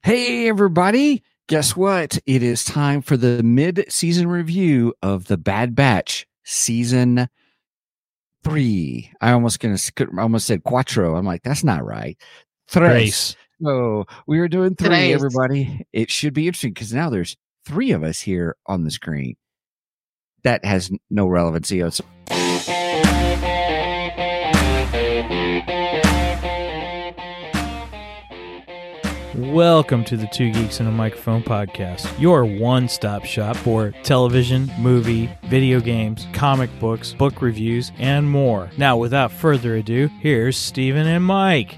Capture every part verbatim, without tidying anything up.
Hey, everybody. Guess what? It is time for the mid-season review of The Bad Batch Season three. I almost gonna I almost said cuatro. I'm like, that's not right. Tres. So we are doing three, Tres. Everybody. It should be interesting because now there's three of us here on the screen. That has no relevancy. It's Welcome to the Two Geeks and a Microphone podcast, your one-stop shop for television, movie, video games, comic books, book reviews, and more. Now, without further ado, here's Steven and Mike.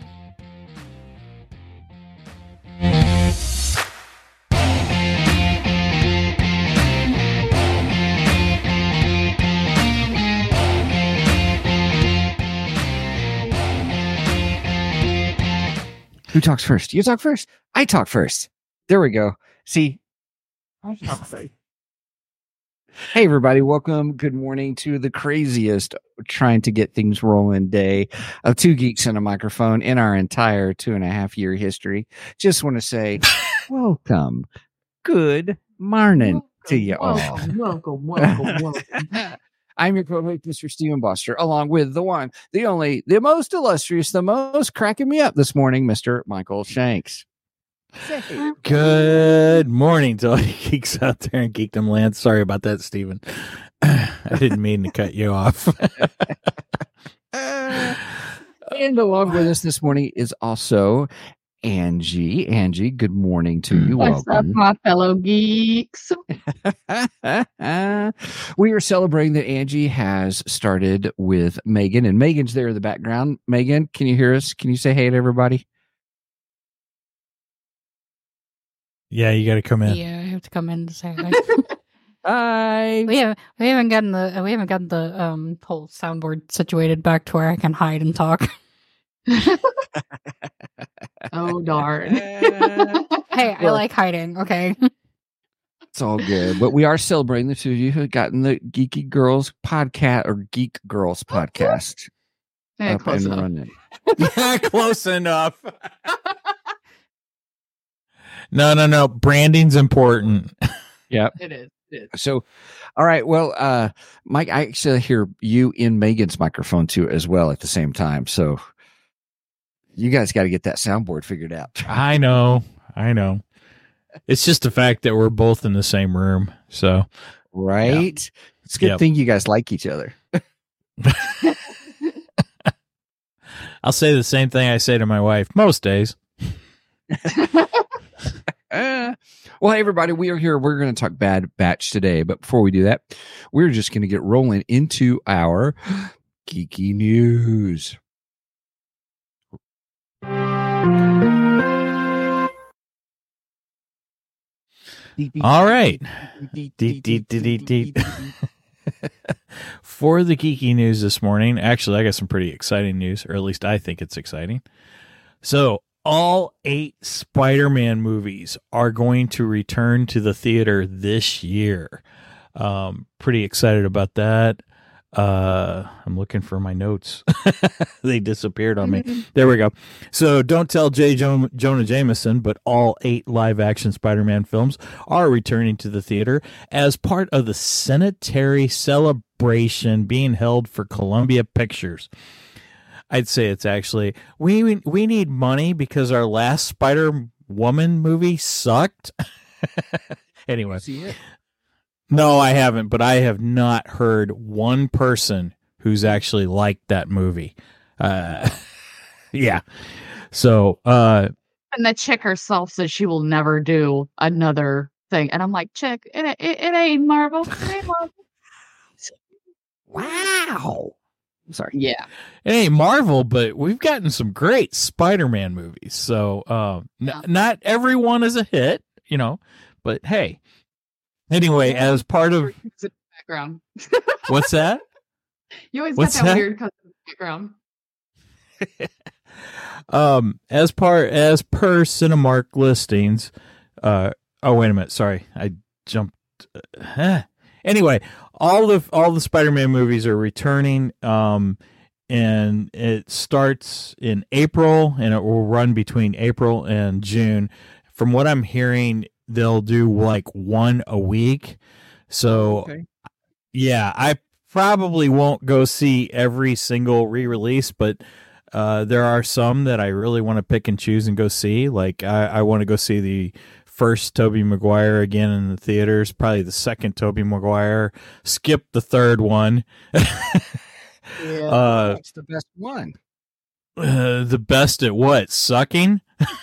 Who talks first? You talk first. I talk first. There we go. See? Hey, everybody. Welcome. Good morning to the craziest trying to get things rolling day of Two Geeks and a Microphone in our entire two and a half year history. Just want to say welcome. Good morning welcome, to you all. Welcome, welcome, welcome, welcome. I'm your co-host, Mister Steven Boster, along with the one, the only, the most illustrious, the most cracking me up this morning, Mister Michael Shanks. Good morning to all you geeks out there in Geekdom Land. Sorry about that, Steven. I didn't mean to cut you off. And along with us this morning is also Angie. Angie, good morning to you. What's Welcome. up, my fellow geeks? We are celebrating that Angie has started with Megan, and Megan's there in the background. Megan, can you hear us? Can you say hey to everybody? Yeah, you got to come in. Yeah, I have to come in to say hi. Hi. we haven't we haven't gotten the we haven't gotten the um whole soundboard situated back to where I can hide and talk. Oh darn. Hey, I like hiding, okay? It's all good. But we are celebrating the two of you who have gotten the Geeky Girls podcast or Geek Girls podcast. Yeah, up close and enough. running. Close enough. No, no, no. Branding's important. Yep. It is. It is. So, all right. Well, uh, Mike, I actually hear you in Megan's microphone too, as well at the same time. So you guys got to get that soundboard figured out. I know. I know. It's just the fact that we're both in the same room. So, right. Yeah. It's a good yep. thing you guys like each other. I'll say the same thing I say to my wife most days. uh, well, hey, everybody, we are here. We're going to talk Bad Batch today. But before we do that, we're just going to get rolling into our geeky news. All right. For the geeky news this morning, actually, I got some pretty exciting news, or at least I think it's exciting. So, all eight Spider-Man movies are going to return to the theater this year. Um, pretty excited about that. Uh, I'm looking for my notes. They disappeared on me. There we go. So don't tell J. Jo- Jonah Jameson, but all eight live-action Spider-Man films are returning to the theater as part of the Centenary celebration being held for Columbia Pictures. I'd say it's actually, we we need money because our last Spider-Woman movie sucked. Anyway. See it? No, I haven't, but I have not heard one person who's actually liked that movie. Uh, yeah. So, uh, And the chick herself says she will never do another thing. And I'm like, chick, it, it, it ain't Marvel. It ain't Marvel. Wow. Sorry. Yeah. it ain't Marvel, but we've gotten some great Spider-Man movies. So, uh, Yeah. n- not everyone is a hit, you know, but hey. Anyway, as part of background. what's that? You always What's got that, that? weird cousin background. um, as part as per Cinemark listings. Uh, oh wait a minute, sorry, I jumped. Uh, anyway, all the all the Spider-Man movies are returning. Um, and it starts in April, and it will run between April and June from what I'm hearing, they'll do like one a week. So, Okay. yeah, I probably won't go see every single re-release, but uh, there are some that I really want to pick and choose and go see. Like I, I want to go see the first Tobey Maguire again in the theaters, probably the second Tobey Maguire, skip the third one. Yeah. uh, What's the best one? uh, the best at what? Sucking?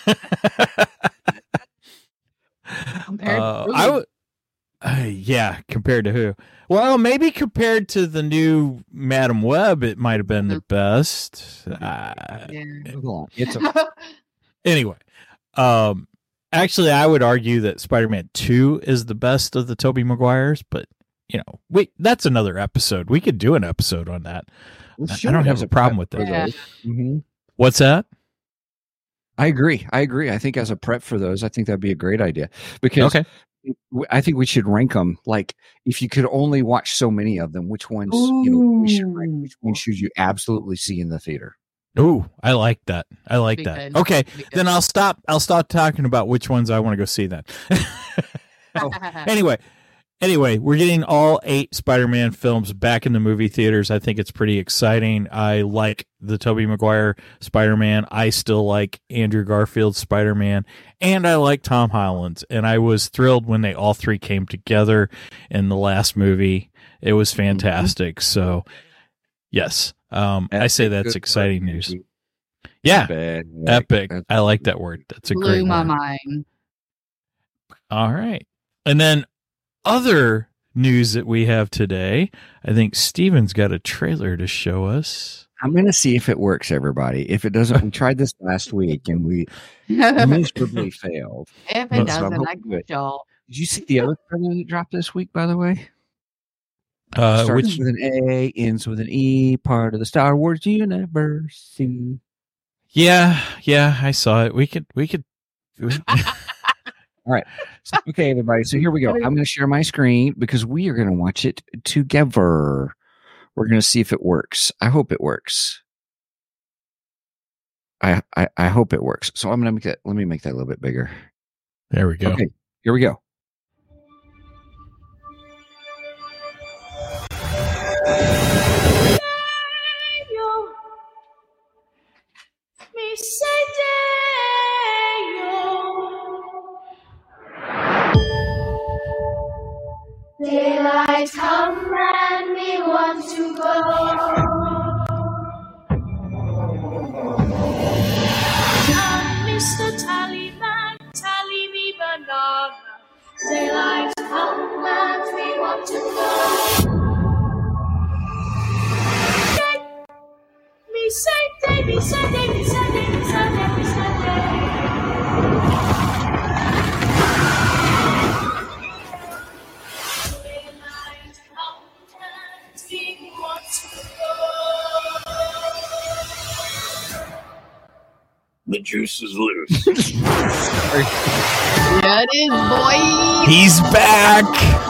Compared Uh, to I would, uh, yeah, compared to who? Well, maybe compared to the new Madam Web, it might have been the best. Uh, yeah. Hold on. It's a anyway, um, actually, I would argue that Spider-Man Two is the best of the Tobey Maguires, but you know, we that's another episode. We could do an episode on that. I don't have a problem with that. Yeah. Mm-hmm. What's that? I agree. I agree. I think as a prep for those, I think that'd be a great idea because Okay. I think we should rank them. Like, if you could only watch so many of them, which ones, you know, we should rank, which ones should you absolutely see in the theater? Ooh, I like that. I like Be that. good. Okay, Be good. then I'll stop. I'll stop talking about which ones I want to go see then. anyway, anyway, we're getting all eight Spider-Man films back in the movie theaters. I think it's pretty exciting. I like the Tobey Maguire Spider-Man. I still like Andrew Garfield's Spider-Man, and I like Tom Holland's. And I was thrilled when they all three came together in the last movie. It was fantastic. So, yes, um, I say that's exciting news. Yeah, Epic. epic. That's- I like that word. That's a Blew great my word. mind. All right. And then other news that we have today, I think Steven's got a trailer to show us. I'm going to see if it works, everybody. If it doesn't, we tried this last week and we miserably failed. If So I'm it doesn't, I hoping got it- y'all. Did you see the other trailer that dropped this week, by the way? Uh, Starts which, with an A, ends with an E, part of the Star Wars universe. yeah, yeah, I saw it. We could, we could. we- So, okay, everybody. So here we go. I'm going to share my screen because we are going to watch it together. We're going to see if it works. I hope it works. I, I I hope it works. So I'm going to make that. Let me make that a little bit bigger. there we go. Okay, here we go. Daylight come and we want to go. Come, Mister Tallyman, tally me banana. Daylight come and we want to go. Me Sunday, me Sunday, me Sunday, me Sunday, me Sunday. Daylight come and we want to go. The juice is loose. Yeah, it is, boy. He's back.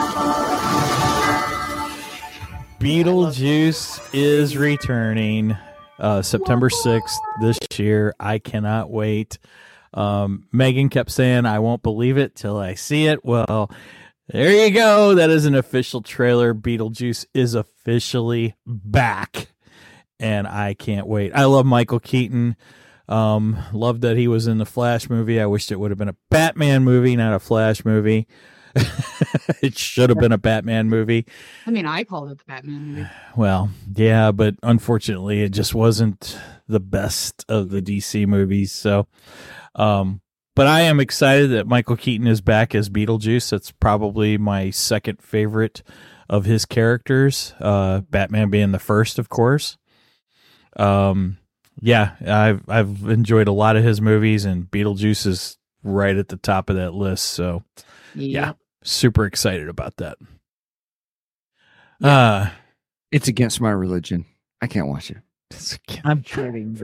Beetlejuice is returning uh, September sixth this year. I cannot wait. Um, Megan kept saying, I won't believe it till I see it. Well, there you go. That is an official trailer. Beetlejuice is officially back. And I can't wait. I love Michael Keaton. Um, love that he was in the Flash movie. I wished it would have been a Batman movie, not a Flash movie. It should have been a Batman movie. I mean, I called it the Batman movie. Well, yeah, but unfortunately, it just wasn't the best of the D C movies. So, um, but I am excited that Michael Keaton is back as Beetlejuice. That's probably my second favorite of his characters. Uh, Batman being the first, of course. Um, yeah, I've I've enjoyed a lot of his movies, and Beetlejuice is right at the top of that list. So, yeah, super excited about that. Uh It's against my religion. I can't watch it. I'm kidding.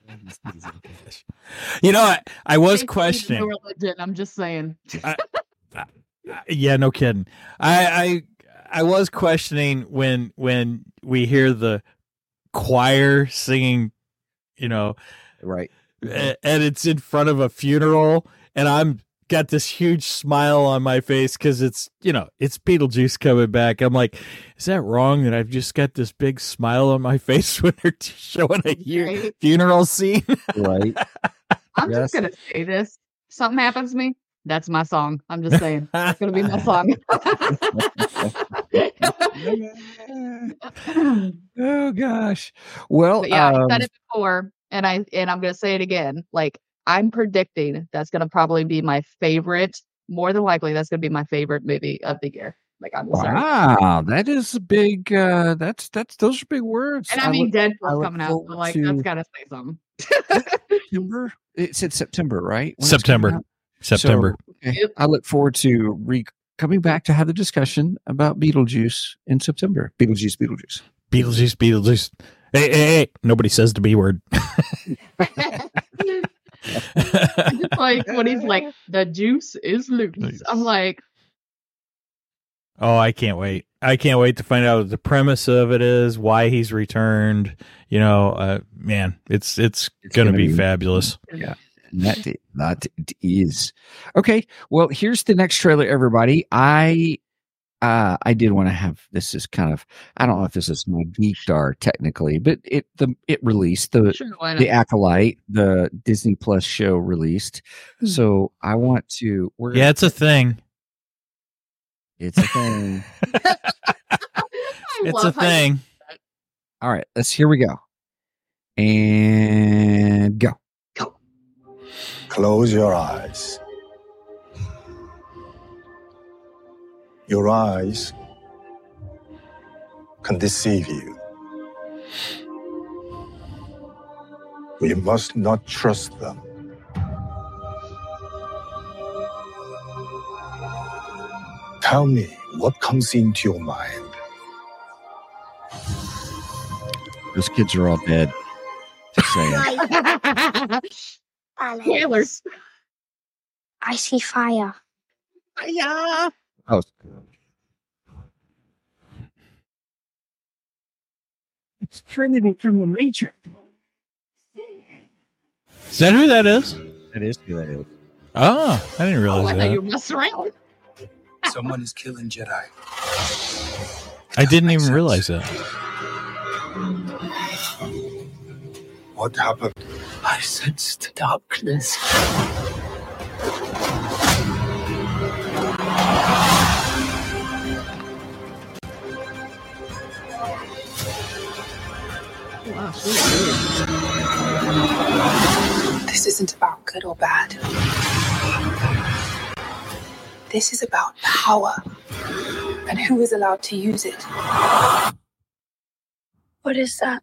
You know, I, I was It's questioning. no religion, I'm just saying. Yeah, no kidding. I, I I was questioning when when we hear the choir singing, you know, Right. a- and it's in front of a funeral, and I'm got this huge smile on my face because it's, you know, it's Beetlejuice coming back. I'm like, is that wrong that I've just got this big smile on my face when they're showing a Right. funeral scene? Right. I'm Yes. just gonna say this. Something happens to me. That's my song. I'm just saying. It's gonna be my song. Oh gosh. Well, But yeah, I um, said it before, and I and I'm gonna say it again. Like I'm predicting that's gonna probably be my favorite. More than likely, that's gonna be my favorite movie of the year. Like I'm sorry. wow, that is a big. Uh, that's that's those are big words. And I mean, look, I Deadpool's look coming out. So forward like to- that's gotta say something. September. It said September, right? When it's coming September. out? September. So, okay. Yep. I look forward to re- coming back to have the discussion about Beetlejuice in September. Beetlejuice, Beetlejuice. Beetlejuice, Beetlejuice. Hey, hey, hey. Nobody says the B word. Just like when he's like, the juice is loose. I'm like, Oh, I can't wait. I can't wait to find out what the premise of it is, why he's returned. You know, uh, man, it's it's, It's going to gonna be, be- fabulous. Yeah. And that, i- that it is. Okay. Well, here's the next trailer, everybody. I uh I did want to have this is kind of I don't know if this is my geek star technically, but it the it released the sure, why the not? Acolyte, the Disney Plus show released. Hmm. So I want to we're Yeah, it's a thing. it's a thing. I It's a love how you- thing. All right, let's here we go. And go. Close your eyes. Your eyes can deceive you. We must not trust them. Tell me what comes into your mind. Those kids are all dead. Just saying. Spoilers. I see fire. Oh, It's Trinity from the Matrix. Is that who that is? it is who that is. Oh, I didn't Oh, realize I thought that. you were messing around. Someone is killing Jedi. I didn't even realize that. What happened? I sensed darkness. This isn't about good or bad. This is about power and who is allowed to use it. What is that?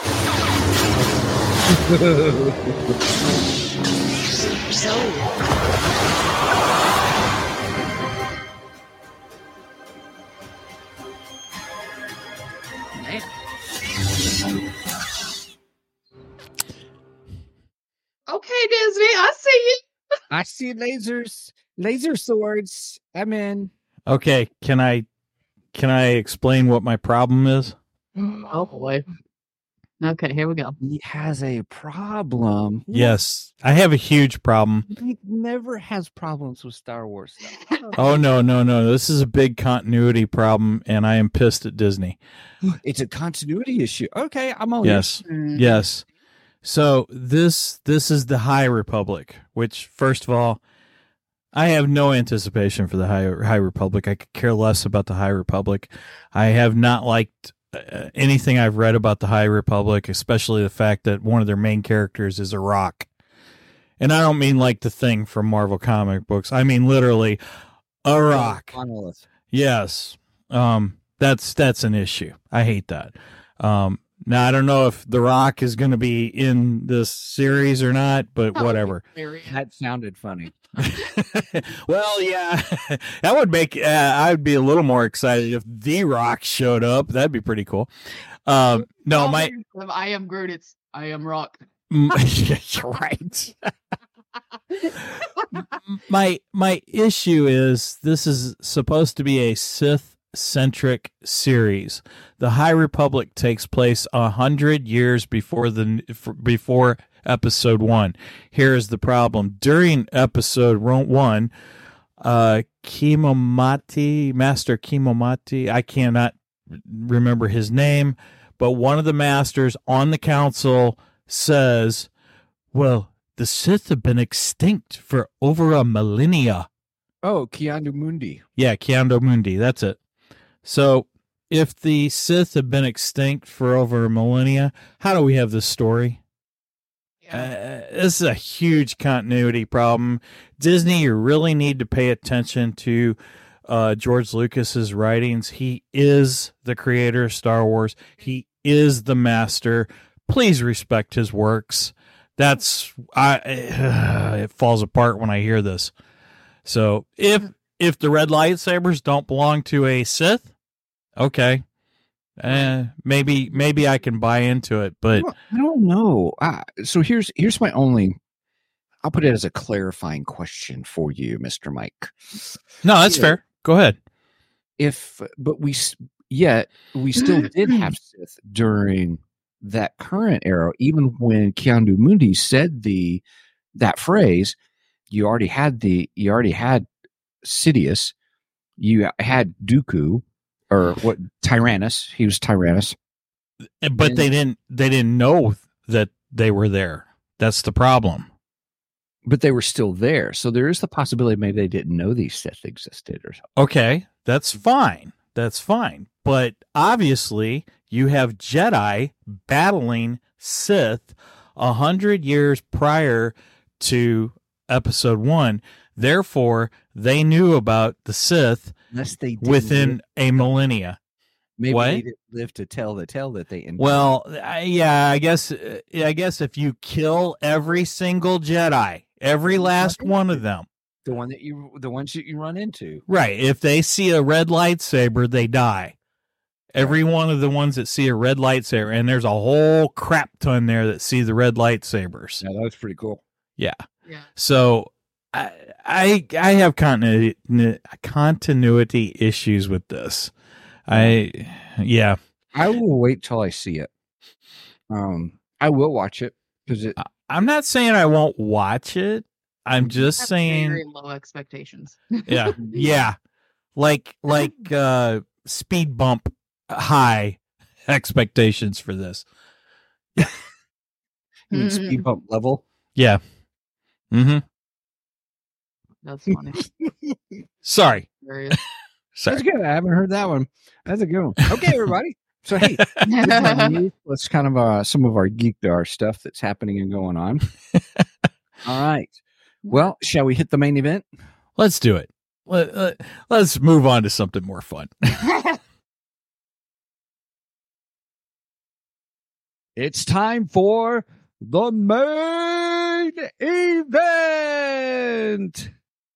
Okay, Disney, I see you. I see lasers, laser swords. I'm in. Okay, can I can I explain what my problem is? Oh boy. Okay, here we go. He has a problem. Yes, I have a huge problem. He never has problems with Star Wars stuff. Oh no, no, no. This is a big continuity problem and I am pissed at Disney. It's a continuity issue. Okay, I'm on. Yes. Yes. So this this is the High Republic, which first of all, I have no anticipation for the High High Republic. I could care less about the High Republic. I have not liked uh, anything I've read about the High Republic, especially the fact that one of their main characters is a rock. And I don't mean like the Thing from Marvel comic books. I mean literally a rock. Monolith. Yes. Um that's that's an issue. I hate that. Um now I don't know if The Rock is going to be in this series or not, but Oh, whatever. very- That sounded funny. Well, yeah, that would make uh, I'd be a little more excited if The Rock showed up. That'd be pretty cool. Um, no, Oh, my I am Groot. It's I am Rock. you're right. my my issue is this is supposed to be a Sith centric series. The High Republic takes place a hundred years before the before episode one. Here is the problem. During episode one, uh, Kimomati, Master Kimomati, I cannot remember his name, but one of the masters on the council says, well, the Sith have been extinct for over a millennia. Oh, Keanu Mundi. Yeah, Keanu Mundi. That's it. So if the Sith have been extinct for over a millennia, how do we have this story? Uh, this is a huge continuity problem. Disney, you really need to pay attention to uh, George Lucas's writings. He is the creator of Star Wars. He is the master. Please respect his works. That's I. Uh, it falls apart when I hear this. So if if the red lightsabers don't belong to a Sith, okay. Uh, maybe maybe I can buy into it, but I don't know. Uh, so here's here's my only. I'll put it as a clarifying question for you, Mister Mike. No, that's yeah. fair. Go ahead. If but we yet we still did have Sith during that current era, even when Keanu Mundi said the that phrase. You already had the you already had Sidious. You had Dooku. Or what? Tyrannus. He was Tyrannus, but and, they didn't. They didn't know that they were there. That's the problem. But they were still there, so there is the possibility maybe they didn't know these Sith existed, or something. Okay, that's fine. That's fine. But obviously, you have Jedi battling Sith a hundred years prior to Episode One. Therefore, they knew about the Sith. Unless they within live. a millennia. Maybe what? they didn't live to tell the tale that they encountered. Well, I, yeah, I guess uh, I guess if you kill every single Jedi, every last one of them, the one that you the ones that you run into. Right. If they see a red lightsaber, they die. Every one of the ones that see a red lightsaber, and there's a whole crap ton there that see the red lightsabers. Yeah, that was pretty cool. Yeah. Yeah. So I I I have continuity continuity issues with this. I yeah. I will wait till I see it. Um, I will watch it because it. I'm not saying I won't watch it. I'm just Have saying very low expectations. Yeah, yeah, like like uh, speed bump high expectations for this. You mean speed bump level. Yeah. Mm-hmm. That's funny. Sorry. Hilarious. Sorry. That's good. I haven't heard that one. That's a good one. Okay, everybody. So hey, here's my news. Let's kind of uh, some of our geekdar stuff that's happening and going on. All right. Well, shall we hit the main event? Let's do it. Let, let, let's move on to something more fun. It's time for the main event.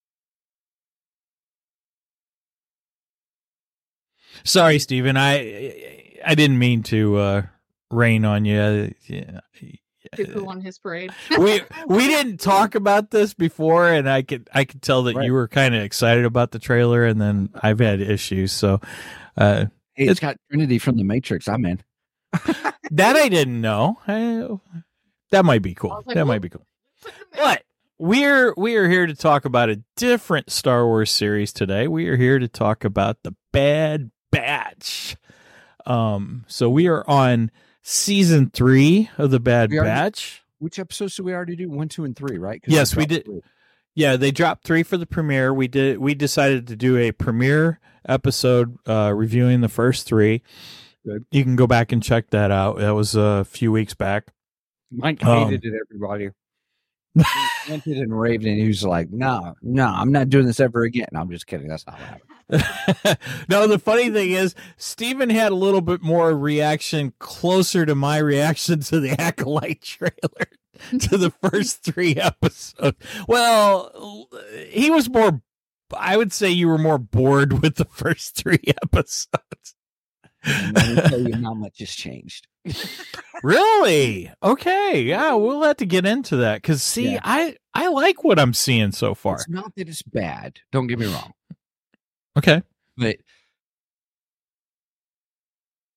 Sorry, Stephen. I I didn't mean to uh, rain on you. Yeah. Cuckoo on his parade. we we didn't talk about this before, and I could I could tell that right. you were kind of excited about the trailer, and then I've had issues. So, uh, hey, it's got Trinity from the Matrix. I'm in. That I didn't know. I, that might be cool. Like, that might be cool. But we're we are here to talk about a different Star Wars series today. We are here to talk about the Bad Batch. Um, so we are on season three of the Bad already, Batch. Which episodes did we already do? One, two, and three, right? Yes, we did. Three. Yeah, they dropped three for the premiere. We did. We decided to do a premiere episode uh, reviewing the first three. Good. You can go back and check that out. That was a few weeks back. Mike hated um, it, everybody. He went it and raved, and he was like, no, no, I'm not doing this ever again. No, I'm just kidding. That's not what happened. No, the funny thing is, Steven had a little bit more reaction closer to my reaction to the Acolyte trailer to the first three episodes. Well, he was more, I would say you were more bored with the first three episodes. And let me tell you how much has changed. Really? Okay. Yeah, we'll have to get into that because see, yeah. I I like what I'm seeing so far. It's not that it's bad. Don't get me wrong. Okay. But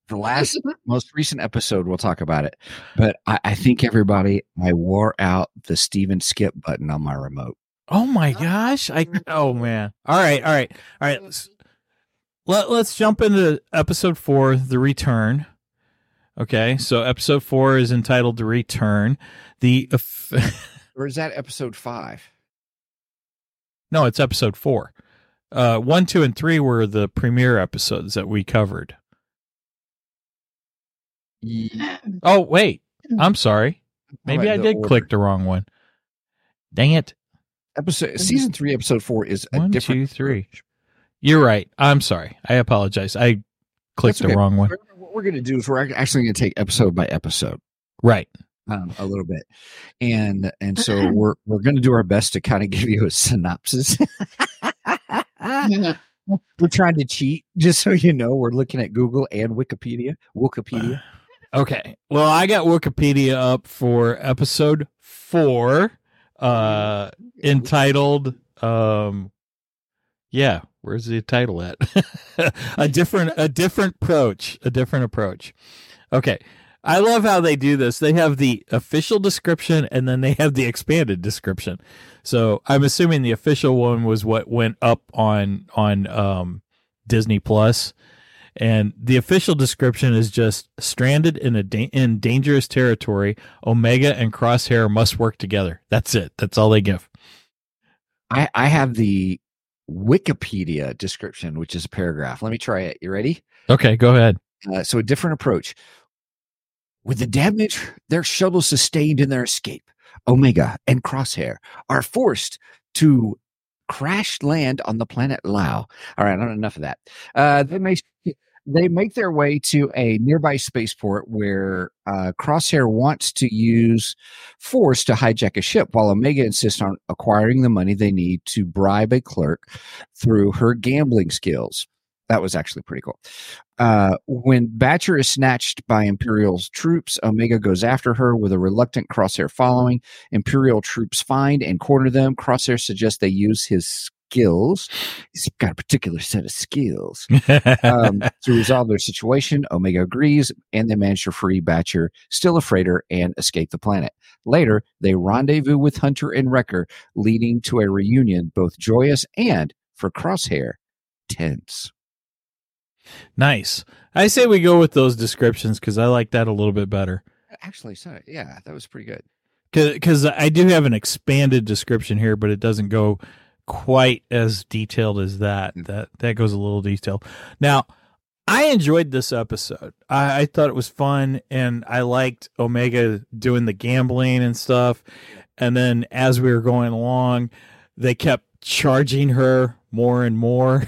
the last most recent episode, we'll talk about it. But I, I think everybody, I wore out the Steven skip button on my remote. Oh my gosh! I oh man! All right, all right, all right. Let's, let, let's jump into episode four, The Return. Okay, so episode four is entitled The Return. The or is that episode five? No, it's episode four. Uh, one, two, and three were the premiere episodes that we covered. Yeah. Oh wait, I'm sorry. Maybe I did order? click the wrong one. Dang it! Episode season three, episode four is a one, different. two, three. Approach. You're right. I'm sorry. I apologize. I clicked okay. the wrong one. What we're going to do is we're actually going to take episode by episode, right? Um, a little bit, and and so we're we're going to do our best to kind of give you a synopsis. We're trying to cheat, just so you know. We're looking at Google and Wikipedia. Wikipedia. Okay. Well, I got Wikipedia up for episode four. Uh, entitled, um, yeah, where's the title at? a different, a different approach, a different approach. Okay. I love how they do this. They have the official description and then they have the expanded description. So I'm assuming the official one was what went up on, on, um, Disney Plus. And the official description is just stranded in a da- in dangerous territory. Omega and Crosshair must work together. That's it. That's all they give. I, I have the Wikipedia description, which is a paragraph. Let me try it. You ready? Okay, go ahead. Uh, so a different approach. With the damage their shuttle sustained in their escape, Omega and Crosshair are forced to crash land on the planet Lau. All right, not enough of that. Uh, they may they make their way to a nearby spaceport where uh, Crosshair wants to use force to hijack a ship, while Omega insists on acquiring the money they need to bribe a clerk through her gambling skills. That was actually pretty cool. Uh, when Batcher is snatched by Imperial's troops, Omega goes after her with a reluctant Crosshair following. Imperial troops find and corner them. Crosshair suggests they use his skills. He's got a particular set of skills um, to resolve their situation. Omega agrees, and they manage to free Batcher, still a freighter, and escape the planet. Later, they rendezvous with Hunter and Wrecker, leading to a reunion both joyous and, for Crosshair, tense. Nice. I say we go with those descriptions because I like that a little bit better. Actually, so yeah, that was pretty good. Because I do have an expanded description here, but it doesn't go quite as detailed as that. That that goes a little detailed. Now, I enjoyed this episode. I, I thought it was fun, and I liked Omega doing the gambling and stuff. And then as we were going along, they kept charging her more and more.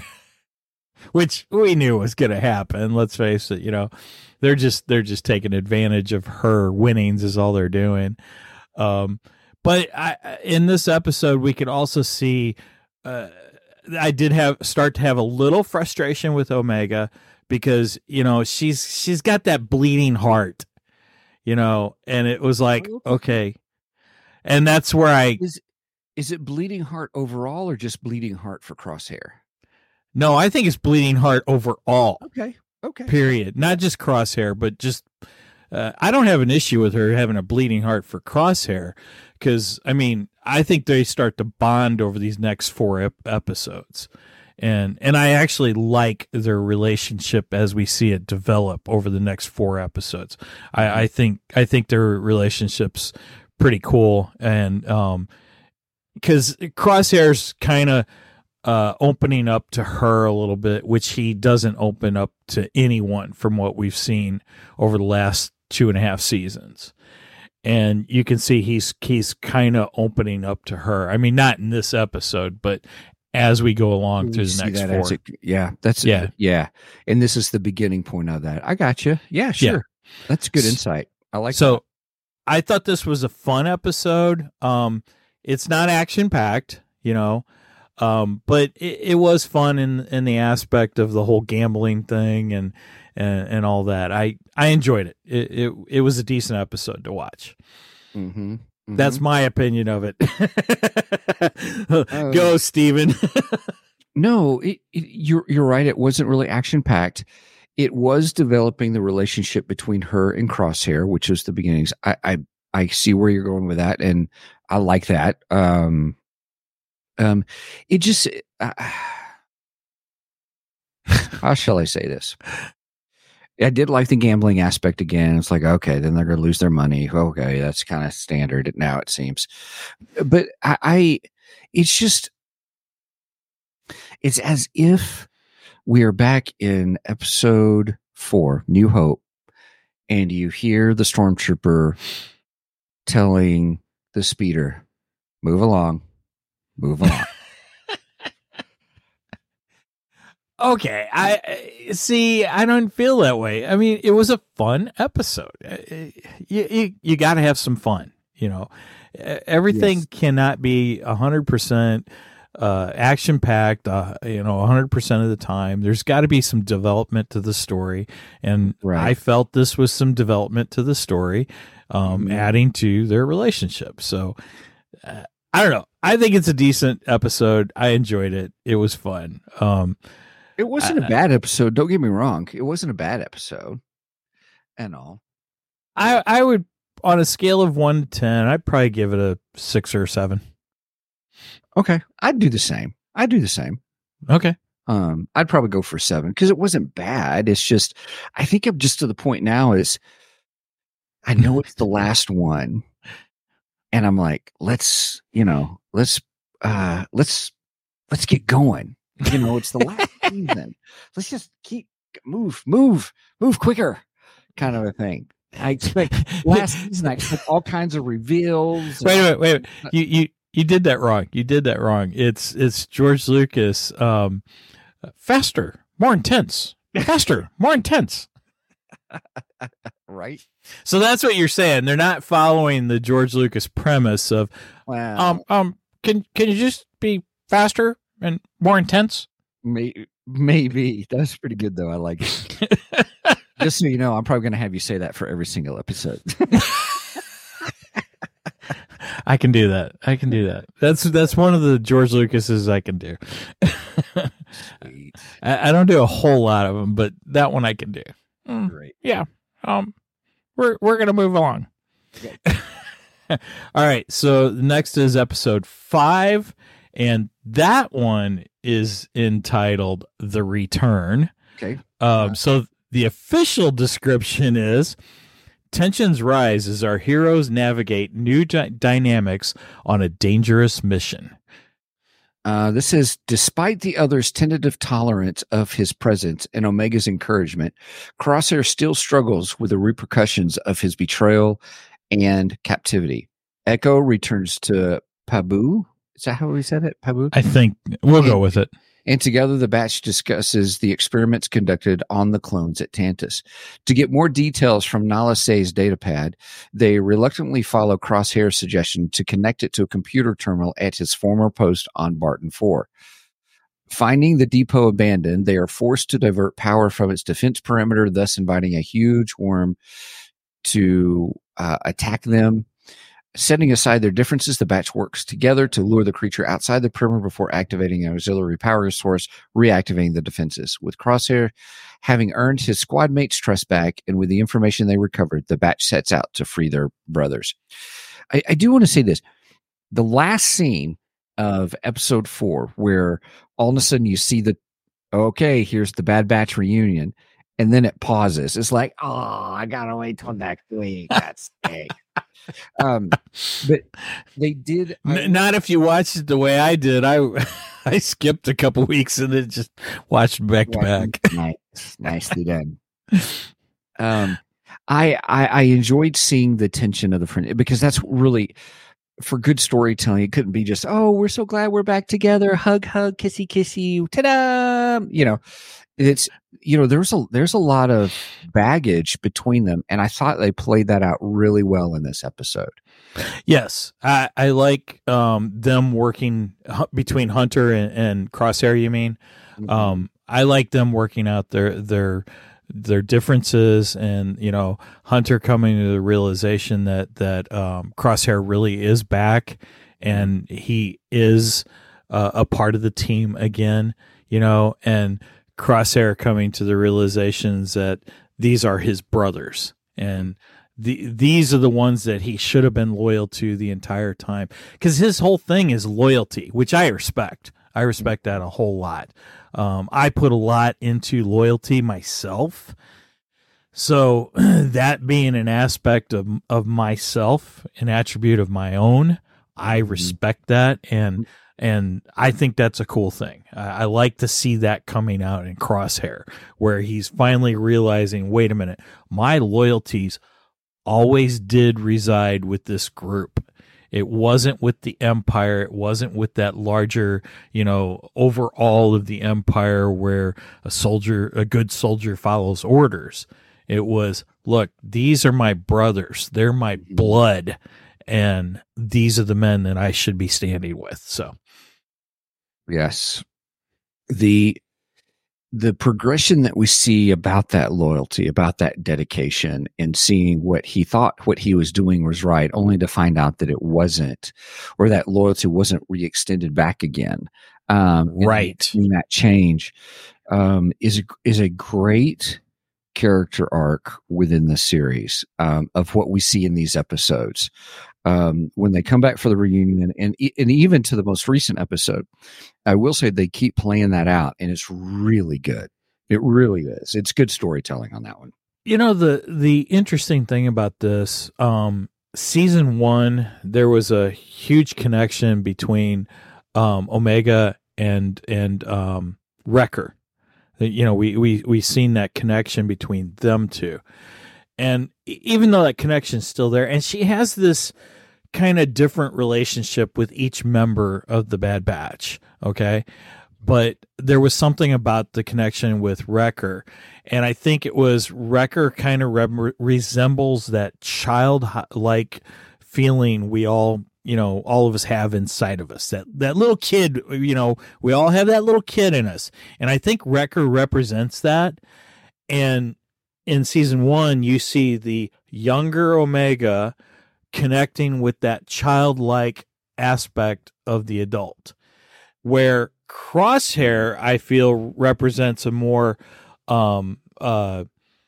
Which we knew was going to happen. Let's face it, you know, they're just they're just taking advantage of her winnings is all they're doing. Um, but I, in this episode, we could also see uh, I did have start to have a little frustration with Omega because you know she's she's got that bleeding heart, you know, and it was like okay, and that's where I is is it bleeding heart overall or just bleeding heart for Crosshair? No, I think it's bleeding heart overall. Okay. Okay. Period. Not just Crosshair, but just uh, I don't have an issue with her having a bleeding heart for Crosshair because, I mean, I think they start to bond over these next four ep- episodes. And and I actually like their relationship as we see it develop over the next four episodes. I, I think I think their relationship's pretty cool. And um, because Crosshair's kind of Uh, opening up to her a little bit, which he doesn't open up to anyone from what we've seen over the last two and a half seasons. And you can see he's he's kind of opening up to her. I mean, not in this episode, but as we go along through the next that four. a, yeah, that's yeah, yeah. And this is the beginning point of that. I got you. Yeah, sure. Yeah. That's good insight. I like. So, that. I thought this was a fun episode. Um, it's not action packed, you know. Um, but it, it was fun in, in the aspect of the whole gambling thing and, and, and all that. I, I enjoyed it. It, it. it was a decent episode to watch. Mm-hmm. Mm-hmm. That's my opinion of it. uh, Go, Steven. No, it, it, you're, you're right. It wasn't really action packed. it was developing the relationship between her and Crosshair, which was the beginnings. I, I, I see where you're going with that, and I like that. Um, um, it just, uh, how shall I say this? I did like the gambling aspect again. It's like, okay, then they're going to lose their money. Okay, that's kind of standard now, it seems. But I, I, it's just, it's as if we are back in episode four, New Hope, and you hear the stormtrooper telling the speeder, move along, move along. Okay, I see. I don't feel that way. I mean, it was a fun episode. You you, you got to have some fun. You know, everything yes. cannot be a hundred percent action packed. Uh, you know, a hundred percent of the time. There's got to be some development to the story, and right. I felt this was some development to the story, um, mm-hmm. adding to their relationship. So, uh, I don't know. I think it's a decent episode. I enjoyed it. It was fun. Um, It wasn't a bad episode. Don't get me wrong. It wasn't a bad episode and all. I I would, on a scale of one to ten, I'd probably give it a six or a seven. Okay. I'd do the same. I'd do the same. Okay. Um, I'd probably go for seven because it wasn't bad. It's just, I think I'm just to the point now is I know it's the last one. And I'm like, let's, you know, let's, uh, let's, let's get going. You know, it's the last season. Let's just keep move, move, move quicker, kind of a thing. I expect last season. I expect all kinds of reveals. Wait a minute, wait a minute. You you you did that wrong. You did that wrong. It's it's George Lucas. Um, faster, more intense. Faster, more intense. Right. So that's what you're saying. They're not following the George Lucas premise of, wow. um um. Can can you just be faster and more intense? Maybe, maybe. That's pretty good, though. I like it. Just so you know, I'm probably going to have you say that for every single episode. I can do that. I can do that. That's that's one of the George Lucases I can do. I, I don't do a whole lot of them, but that one I can do. Mm, Great. Yeah. Um, we're we're gonna move along. Okay. All right. So the next is episode five. And that one is entitled The Return. Okay. Um, so the official description is tensions rise as our heroes navigate new dy- dynamics on a dangerous mission. Uh, this is despite the other's tentative tolerance of his presence and Omega's encouragement, Crosshair still struggles with the repercussions of his betrayal and captivity. Echo returns to Pabu. Is that how we said it? Pabu? I think we'll and, go with it. And together the batch discusses the experiments conducted on the clones at Tantus. To get more details from Nala Se's datapad, they reluctantly follow Crosshair's suggestion to connect it to a computer terminal at his former post on Barton four. Finding the depot abandoned, they are forced to divert power from its defense perimeter, thus inviting a huge worm to uh, attack them. Setting aside their differences, the batch works together to lure the creature outside the perimeter before activating an auxiliary power source, reactivating the defenses. With Crosshair having earned his squad mates' trust back, and with the information they recovered, the batch sets out to free their brothers. I, I do want to say this. The last scene of episode four, where all of a sudden you see the, okay, here's the Bad Batch reunion, and then it pauses. It's like, oh, I gotta wait till next week. That's sick. um but they did I, not if you watched it the way I did. I I skipped a couple weeks and then just watched back to back. Nice, nicely done. um I, I I enjoyed seeing the tension of the friend, because that's really, for good storytelling, it couldn't be just, oh, we're so glad we're back together, hug hug, kissy kissy, ta-da, you know. It's, you know, there's a there's a lot of baggage between them, and I thought they played that out really well in this episode. Yes, I, I like um, them working between Hunter and, and Crosshair. You mean? Mm-hmm. Um, I like them working out their their their differences, and you know, Hunter coming to the realization that that um, Crosshair really is back, and he is uh, a part of the team again. You know, and Crosshair coming to the realizations that these are his brothers, and the these are the ones that he should have been loyal to the entire time, because his whole thing is loyalty, which I respect. I respect that a whole lot. Um, I put a lot into loyalty myself. So that being an aspect of, of myself, an attribute of my own, I respect that. And, and I think that's a cool thing. I, I like to see that coming out in Crosshair, where he's finally realizing, wait a minute, my loyalties always did reside with this group. It wasn't with the Empire. It wasn't with that larger, you know, overall of the Empire where a soldier, a good soldier follows orders. It was, look, these are my brothers. They're my blood. And these are the men that I should be standing with. So, yes. The the progression that we see about that loyalty, about that dedication, and seeing what he thought what he was doing was right, only to find out that it wasn't, or that loyalty wasn't re-extended back again. Um, right. Seeing that change um, is is a great character arc within the series um, of what we see in these episodes. Um, when they come back for the reunion, and and even to the most recent episode, I will say they keep playing that out, and it's really good. It really is. It's good storytelling on that one. You know, the the interesting thing about this, um, season one, there was a huge connection between um, Omega and and um, Wrecker. You know, we we we seen that connection between them two. And even though that connection's still there, and she has this kind of different relationship with each member of the Bad Batch, okay? But there was something about the connection with Wrecker, and I think it was Wrecker kind of re- resembles that childlike feeling we all, you know, all of us have inside of us. That that little kid, you know, we all have that little kid in us, and I think Wrecker represents that. And in season one, you see the younger Omega connecting with that childlike aspect of the adult, where Crosshair, I feel, represents a more um, uh,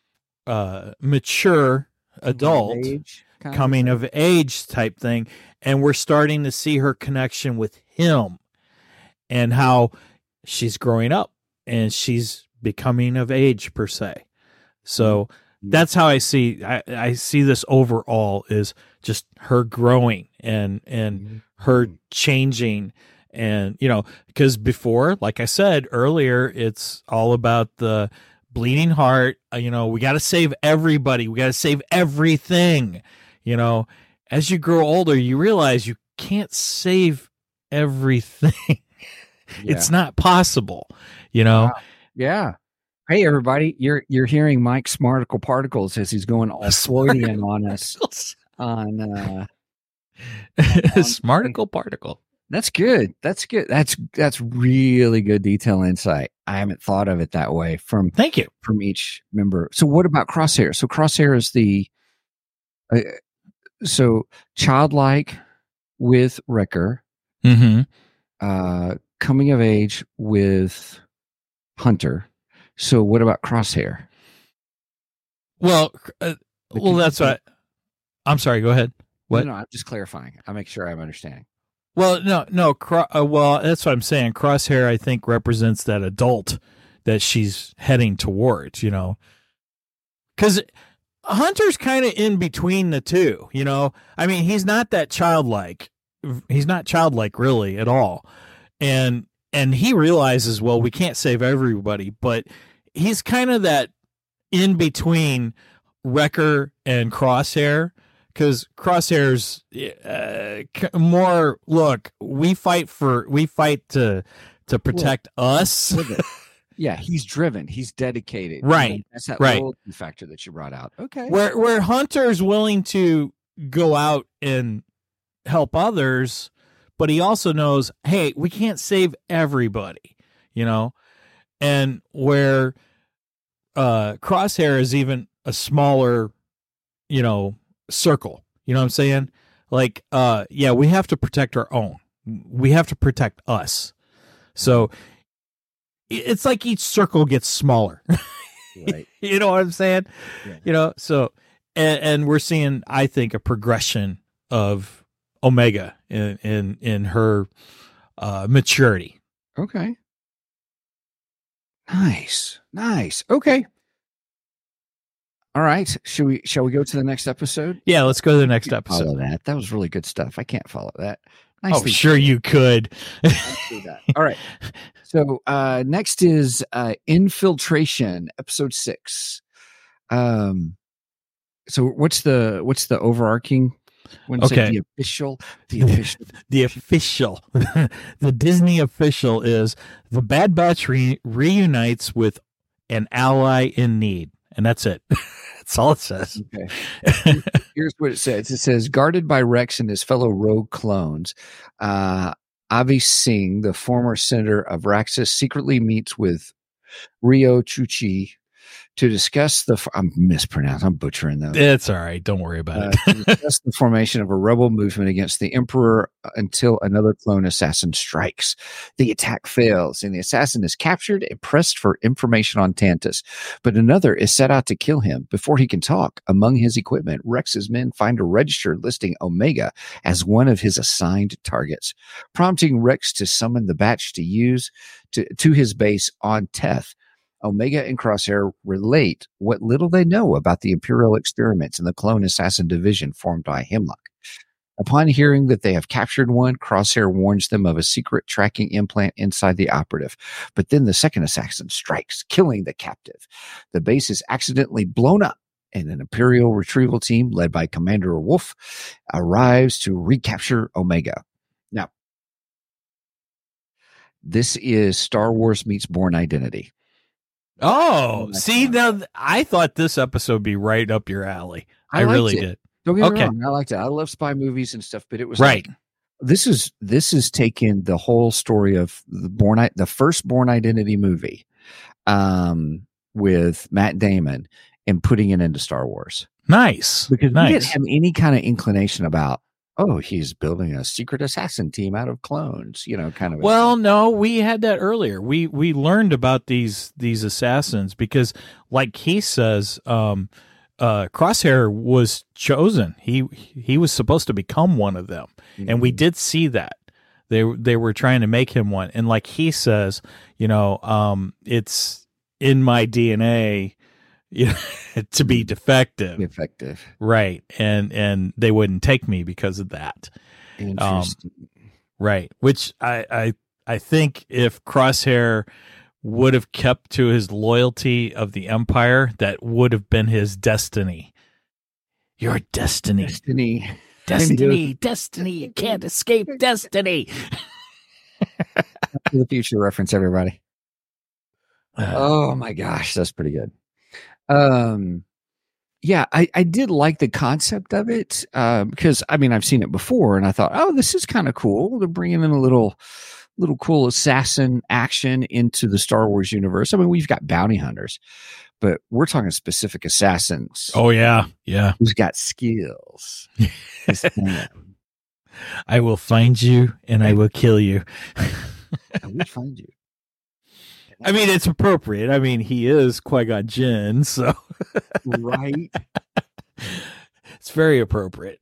uh, mature adult, Age, coming of age type thing. And we're starting to see her connection with him and how she's growing up and she's becoming of age, per se. So that's how I see I, I see this overall is just her growing and and her changing. And, you know, because before, like I said earlier, it's all about the bleeding heart. Uh, you know, we got to save everybody. We got to save everything. You know, as you grow older, you realize you can't save everything. Yeah. It's not possible, you know? Wow. Yeah. Hey, everybody, you're you're hearing Mike Smarticle Particles as he's going all Freudian on us on uh Smarticle Particle. That's good. That's good. That's that's really good detail insight. I haven't thought of it that way from Thank you. from each member. So what about Crosshair? So Crosshair is the uh, so childlike with Wrecker, Mm-hmm. uh, coming of age with Hunter. So what about Crosshair? Well, uh, well, that's what I, I'm sorry. Go ahead. What? No, no, I'm just clarifying. I make sure I'm understanding. Well, no, no. Cro- uh, well, that's what I'm saying. Crosshair, I think, represents that adult that she's heading towards, you know, because Hunter's kind of in between the two, you know. I mean, he's not that childlike. He's not childlike really at all. And, and he realizes, well, we can't save everybody, but he's kind of that in between Wrecker and Crosshair. Because Crosshair's uh, more, look, we fight for, we fight to to protect well, us. Yeah, he's driven. He's dedicated. Right. You know, that's that right. loyalty factor that you brought out. Okay. Where where Hunter's willing to go out and help others, but he also knows, hey, we can't save everybody, you know? And where uh, Crosshair is even a smaller, you know, circle, you know what I'm saying? Like, uh, yeah, we have to protect our own. We have to protect us. So it's like each circle gets smaller. Right. You know what I'm saying? Yeah. You know, so and, and we're seeing, I think, a progression of Omega in in in her uh, maturity. Okay. Nice. Nice. Okay. All right. Should we shall we go to the next episode? Yeah, let's go to the next Follow episode. that. That was really good stuff. I can't follow that. Oh, Nicely sure you could. do that. All right. So uh next is uh Infiltration, episode six. Um so what's the what's the overarching when it's Okay. like the official the official The official, the Disney official is the Bad Batch re- reunites with an ally in need, and that's it. That's all it says. Okay. Here's what it says. It says, guarded by Rex and his fellow rogue clones, uh, Avi Singh, the former senator of Raxus, secretly meets with Rio Chuchi to discuss the. I'm mispronounced. I'm butchering those. It's all right. Don't worry about Uh, it. to discuss the formation of a rebel movement against the Emperor until another clone assassin strikes. The attack fails, and the assassin is captured and pressed for information on Tantus. But another is set out to kill him before he can talk. Among his equipment, Rex's men find a register listing Omega as one of his assigned targets, prompting Rex to summon the batch to use to, to his base on Teth. Omega and Crosshair relate what little they know about the Imperial experiments in the clone assassin division formed by Hemlock. Upon hearing that they have captured one, Crosshair warns them of a secret tracking implant inside the operative. But then the second assassin strikes, killing the captive. The base is accidentally blown up, and an Imperial retrieval team led by Commander Wolf arrives to recapture Omega. Now, this is Star Wars meets Bourne Identity. Oh, Oh, my see, God. now th- I thought this episode would be right up your alley. I, I liked really it. did. Don't get me Okay. wrong, I liked it. I love spy movies and stuff, but it was Right. like, this is this is taking the whole story of the Born I- the first Born Identity movie, um, with Matt Damon and putting it into Star Wars Nice. because we nice. didn't have any kind of inclination about, oh, he's building a secret assassin team out of clones, you know, kind of. a Well, thing. no, we had that earlier. We we learned about these these assassins because, like he says, um, uh, Crosshair was chosen. He he was supposed to become one of them, and we Mhm. did see that. They they were trying to make him one, and like he says, you know, um, it's in my D N A, you know, to be defective, effective. right? And and they wouldn't take me because of that. Interesting. Right. Which I, I I think if Crosshair would have kept to his loyalty of the Empire, that would have been his destiny. Your destiny. Destiny. Destiny. Destiny. You can't escape destiny. To the future reference, everybody. Uh, Oh my gosh, that's pretty good. Um, yeah, I, I did like the concept of it uh, because I mean I've seen it before, and I thought, oh, this is kind of cool. They're bringing in a little, little cool assassin action into the Star Wars universe. I mean, we've got bounty hunters, but we're talking specific assassins oh, yeah. Yeah. who's got skills. This man. I will find you and I will kill you. I will find you. I mean, it's appropriate. I mean, he is Qui-Gon Jinn, so Right. it's very appropriate.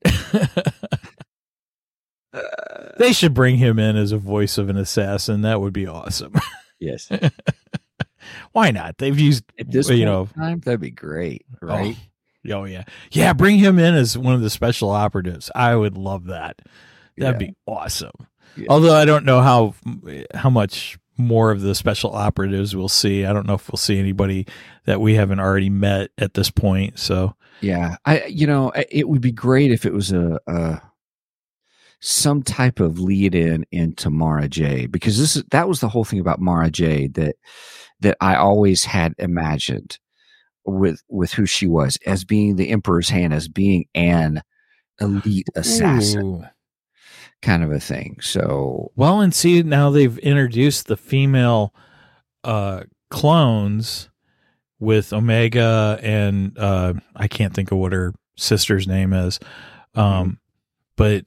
They should bring him in as a voice of an assassin. That would be awesome. Yes. Why not? They've used, At this you point know, in time, that'd be great, right? Oh, oh, yeah, yeah. Bring him in as one of the special operatives. I would love that. That'd Yeah. be awesome. Yeah. Although I don't know how how much more of the special operatives we'll see. I don't know if we'll see anybody that we haven't already met at this point. So Yeah, I you know I- it would be great if it was a, a some type of lead in into Mara Jade, because this is that was the whole thing about Mara Jade that that I always had imagined with with who she was as being the Emperor's hand, as being an elite assassin Ooh. kind of a thing. So Well, and see, now they've introduced the female uh, clones with Omega, and uh, I can't think of what her sister's name is. Um, but,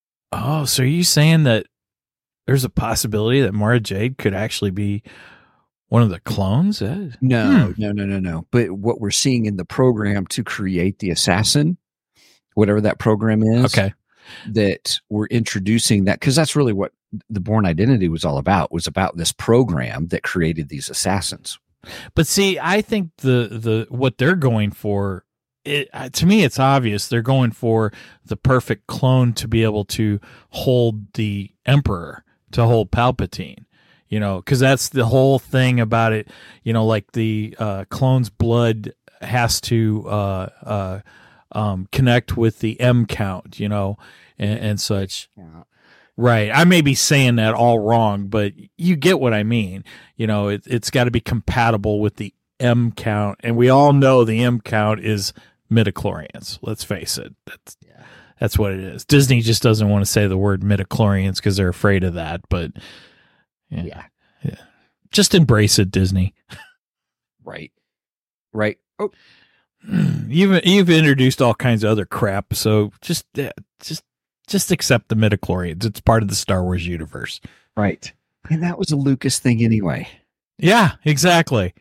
oh, so are you saying that there's a possibility that Mara Jade could actually be One of the clones? Uh, No, hmm. no, no, no, no. But what we're seeing in the program to create the assassin, whatever that program is, Okay. that we're introducing that, because that's really what the Bourne Identity was all about, was about this program that created these assassins. But see, I think the the what they're going for, it, uh, to me, it's obvious they're going for the perfect clone to be able to hold the Emperor, to hold Palpatine. You know, because that's the whole thing about it. You know, like the uh, clone's blood has to uh, uh, um, connect with the M count, you know, and, and such. Yeah. Right. I may be saying that all wrong, but you get what I mean. You know, it, it's got to be compatible with the M count. And we all know the M count is midichlorians. Let's face it. That's, Yeah. that's what it is. Disney just doesn't want to say the word midichlorians because they're afraid of that. But yeah. Yeah. yeah. Just embrace it, Disney. Right. Right. Oh, You've, you've introduced all kinds of other crap. So just, uh, just, Just accept the midichlorians. It's part of the Star Wars universe. right. And that was a Lucas thing anyway. Yeah, exactly.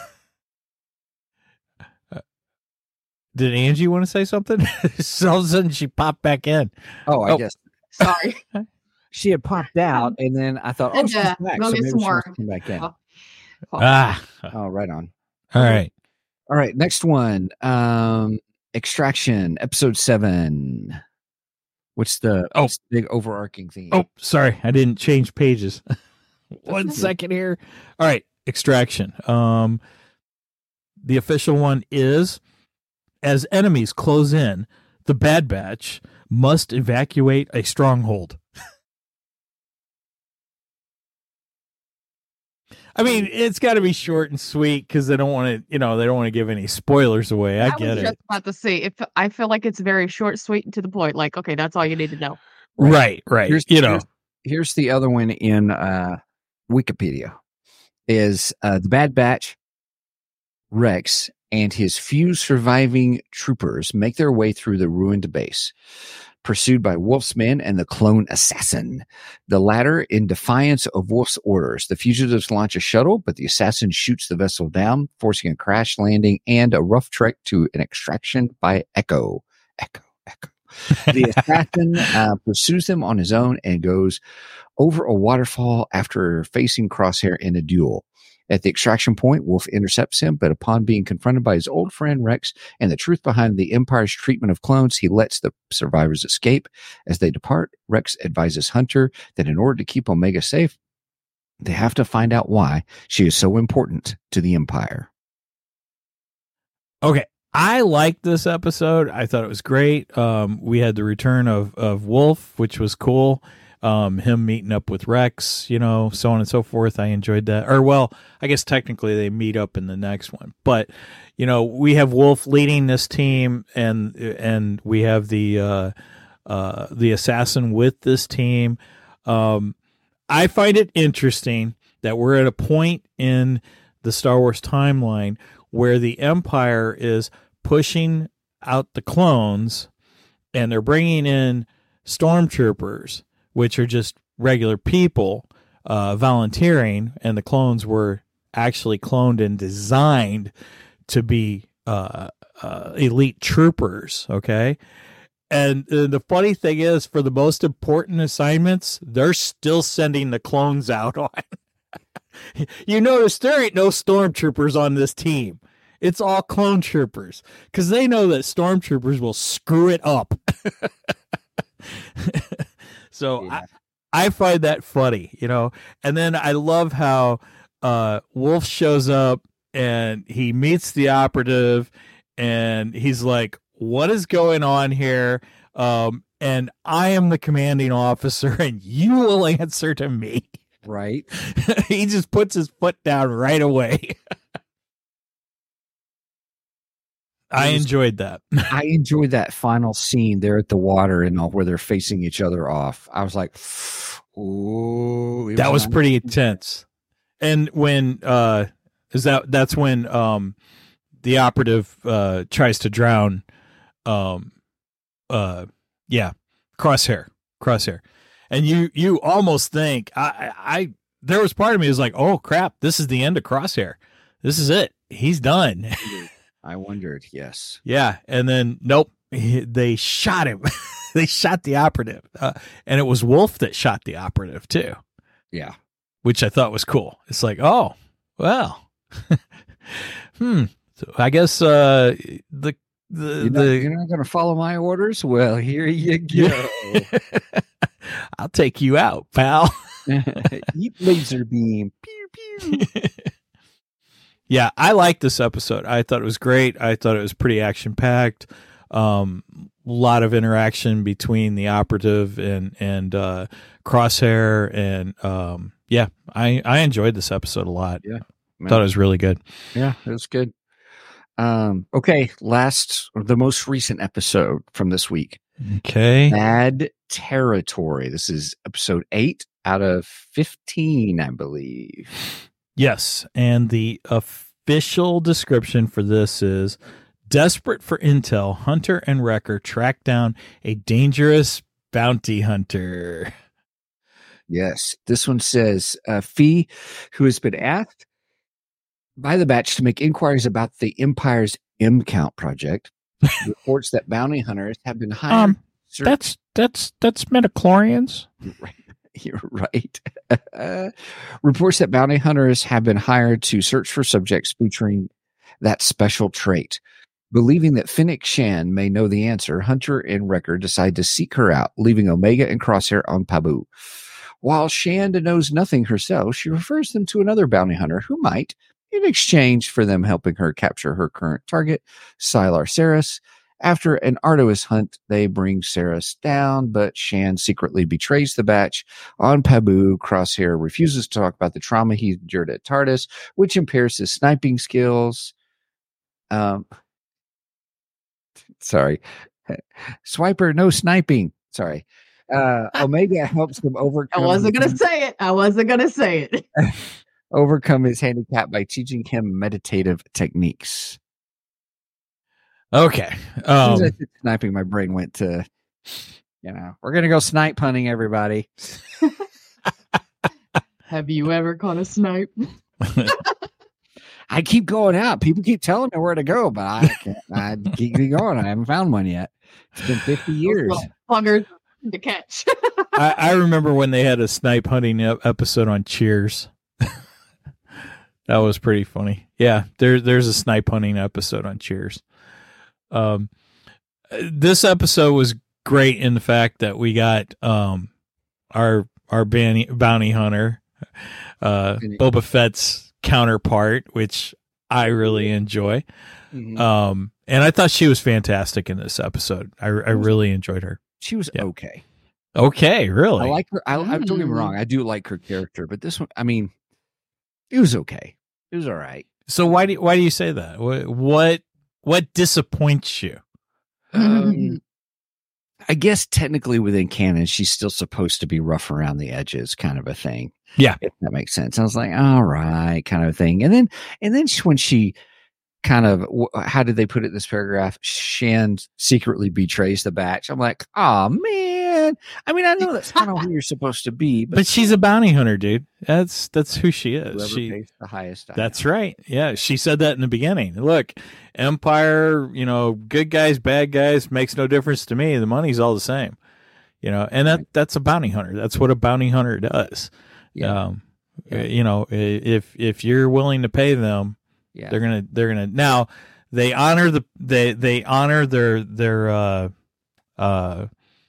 Uh, Did Angie want to say something? So all of a sudden she popped back in. Oh, I Oh. guess Sorry. she had popped out, and then I thought, oh, she's Yeah, back. go So get maybe some she more. wants to come back in. Oh. Ah, Oh, right on. all right. All right, next one. Um, Extraction, episode seven. What's the, Oh. what's the big overarching theme? Oh, sorry, I didn't change pages. One okay. second here. All right, Extraction. Um, the official one is: as enemies close in, the Bad Batch must evacuate a stronghold. I mean, it's got to be short and sweet because they don't want to, you know, they don't want to give any spoilers away. I, I get was it. just about to say, if I feel like it's very short, sweet, and to the point. Like, okay, that's all you need to know. Right, right. Here's, you know, here's, here's the other one in uh, Wikipedia. Is uh, the Bad Batch, Rex, and his few surviving troopers make their way through the ruined base, pursued by Wolf's men and the clone assassin. The latter in defiance of Wolf's orders. The fugitives launch a shuttle, but the assassin shoots the vessel down, forcing a crash landing and a rough trek to an extraction by Echo. Echo, Echo. The assassin uh, pursues them on his own and goes over a waterfall after facing Crosshair in a duel. At the extraction point, Wolf intercepts him, but upon being confronted by his old friend Rex and the truth behind the Empire's treatment of clones, he lets the survivors escape. As they depart, Rex advises Hunter that in order to keep Omega safe, they have to find out why she is so important to the Empire. okay. I liked this episode. I thought it was great. Um, we had the return of, of Wolf, which was cool. Um, him meeting up with Rex, you know, so on and so forth. I enjoyed that. Or, well, I guess technically they meet up in the next one. But, you know, we have Wolf leading this team, and and we have the uh, uh, the assassin with this team. Um, I find it interesting that we're at a point in the Star Wars timeline where the Empire is pushing out the clones, and they're bringing in stormtroopers, which are just regular people uh, volunteering, and the clones were actually cloned and designed to be uh, uh, elite troopers, okay? And uh, the funny thing is, for the most important assignments, they're still sending the clones out on. You notice there ain't no stormtroopers on this team. It's all clone troopers because they know that stormtroopers will screw it up. So Yeah. I, I find that funny, you know. And then I love how uh, Wolf shows up and he meets the operative, and he's like, "What is going on here?" Um, and I am the commanding officer, and you will answer to me. Right. He just puts his foot down right away. I was- enjoyed that. I enjoyed that final scene there at the water and all where they're facing each other off. I was like, ooh. it That was nice. pretty intense. And when uh is that that's when um the operative uh tries to drown um uh yeah, Crosshair. Crosshair. And you you almost think I I there was part of me was like, oh crap, this is the end of Crosshair. This is it. He's done. I wondered. Yes. Yeah, and then nope, he, they shot him. They shot the operative, uh, and it was Wolf that shot the operative too. Yeah, which I thought was cool. It's like, oh, well, hmm. So I guess uh, the the you're not, the you're not going to follow my orders. Well, here you go. I'll take you out, pal. Eat laser beam. Pew pew. Yeah, I liked this episode. I thought it was great. I thought it was pretty action packed. Um, a lot of interaction between the operative and and uh, Crosshair, and um, yeah, I I enjoyed this episode a lot. Yeah, man. Thought it was really good. Yeah, it was good. Um, okay, last the most recent episode from this week. Okay, Bad Territory. This is episode eight out of fifteen, I believe. Yes, and the official description for this is: desperate for intel, Hunter and Wrecker track down a dangerous bounty hunter. Yes, this one says uh, Fee, who has been asked by the batch to make inquiries about the Empire's M Count project, reports that bounty hunters have been hired. Um, that's that's that's midichlorians. Right. You're right. uh, reports that bounty hunters have been hired to search for subjects featuring that special trait. Believing that Fennec Shan may know the answer, Hunter and Wrecker decide to seek her out, leaving Omega and Crosshair on Pabu. While Shan knows nothing herself, she refers them to another bounty hunter who might, in exchange for them helping her capture her current target, Sylar Saris. After an arduous hunt, they bring Saris down, but Shan secretly betrays the batch. On Pabu, Crosshair refuses to talk about the trauma he endured at TARDIS, which impairs his sniping skills. Um, sorry. Swiper, no sniping. Sorry. Uh, Omega helps him overcome. I wasn't going to say it. I wasn't going to say it. overcome his handicap by teaching him meditative techniques. Okay. As soon as I Um, said sniping, my brain went to, you know, we're going to go snipe hunting, everybody. Have you ever caught a snipe? I keep going out. People keep telling me where to go, but I can't. I keep going. I haven't found one yet. It's been fifty years. Those little buggers to catch. I, I remember when they had a snipe hunting ep- episode on Cheers. That was pretty funny. Yeah, there, there's a snipe hunting episode on Cheers. Um, this episode was great in the fact that we got um our our bounty, bounty hunter, uh, Boba Fett's counterpart, which I really enjoy. Mhm. Um, and I thought she was fantastic in this episode. I, I really enjoyed her. She was Yeah. okay. Okay, really? I like her. I, I don't get me wrong. I do like her character, but this one, I mean, it was okay. It was all right. So why do why do you say that? What what what disappoints you? Um, I guess technically within canon, she's still supposed to be rough around the edges, kind of a thing. Yeah. If that makes sense. I was like, all right, kind of a thing. And then, and then she, when she kind of, wh- how did they put it in this paragraph? Shan secretly betrays the batch. I'm like, oh man. I mean, I know that's kind of who you're supposed to be, but, But she's a bounty hunter, dude. That's that's who she is. whoever She pays the highest. I That's know. right. Yeah, she said that in the beginning. Look, Empire, you know, good guys, bad guys, makes no difference to me. The money's all the same. You know, and that that's a bounty hunter. That's what a bounty hunter does. Yeah. Um, Yeah. you know, i- if if you're willing to pay them, Yeah. they're gonna they're gonna now they honor the they they honor their their uh uh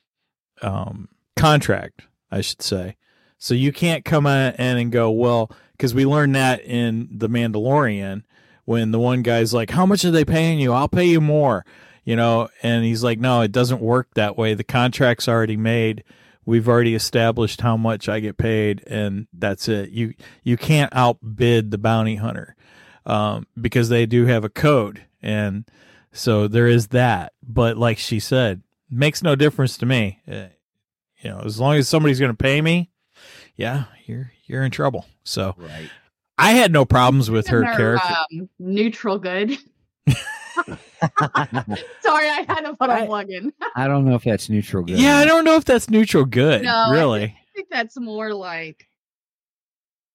um contract, I should say. So you can't come in and go, well, because we learned that in The Mandalorian when the one guy's like, how much are they paying you? I'll pay you more, you know, and he's like, no, it doesn't work that way. The contract's already made. We've already established how much I get paid, and that's it. You you can't outbid the bounty hunter um, because they do have a code, and so there is that. But like she said, makes no difference to me. Uh, you know, as long as somebody's going to pay me, yeah, you're you're in trouble. So Right. I had no problems with her They're, character. Um, neutral good. Sorry, I had to put a plug in. I don't know if that's neutral good. Yeah, I don't know if that's neutral good, No, I really. I think that's more like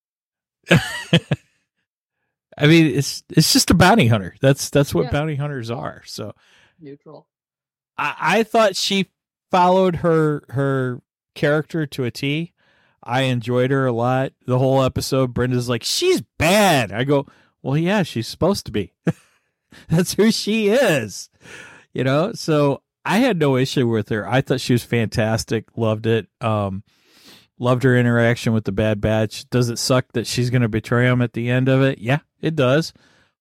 I mean, it's it's just a bounty hunter. That's that's what Yeah. bounty hunters are. So Neutral. I, I thought she followed her her character to a T. I enjoyed her a lot. The whole episode, Brenda's like, she's bad. I go, well, yeah, she's supposed to be. That's who she is. You know, so I had no issue with her. I thought she was fantastic. Loved it. Um, loved her interaction with the Bad Batch. Does it suck that she's going to betray him at the end of it? Yeah, it does.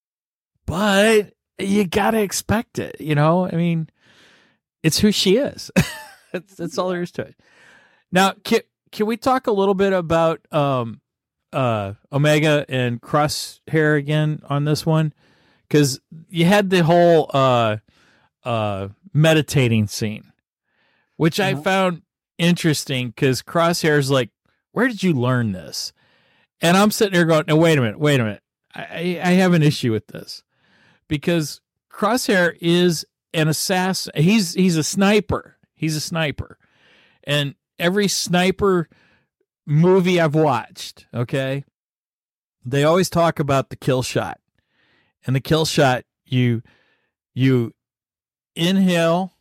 But you got to expect it. You know, I mean, it's who she is. that's, that's all there is to it. Now, can, can we talk a little bit about um, uh, Omega and Crosshair again on this one? Because you had the whole uh, uh, meditating scene, which I found interesting because Crosshair's like, where did you learn this? And I'm sitting there going, no, wait a minute, wait a minute. I, I have an issue with this because Crosshair is an assassin. He's he's a sniper. He's a sniper. And every sniper movie I've watched, okay, they always talk about the kill shot. And the kill shot, you you inhale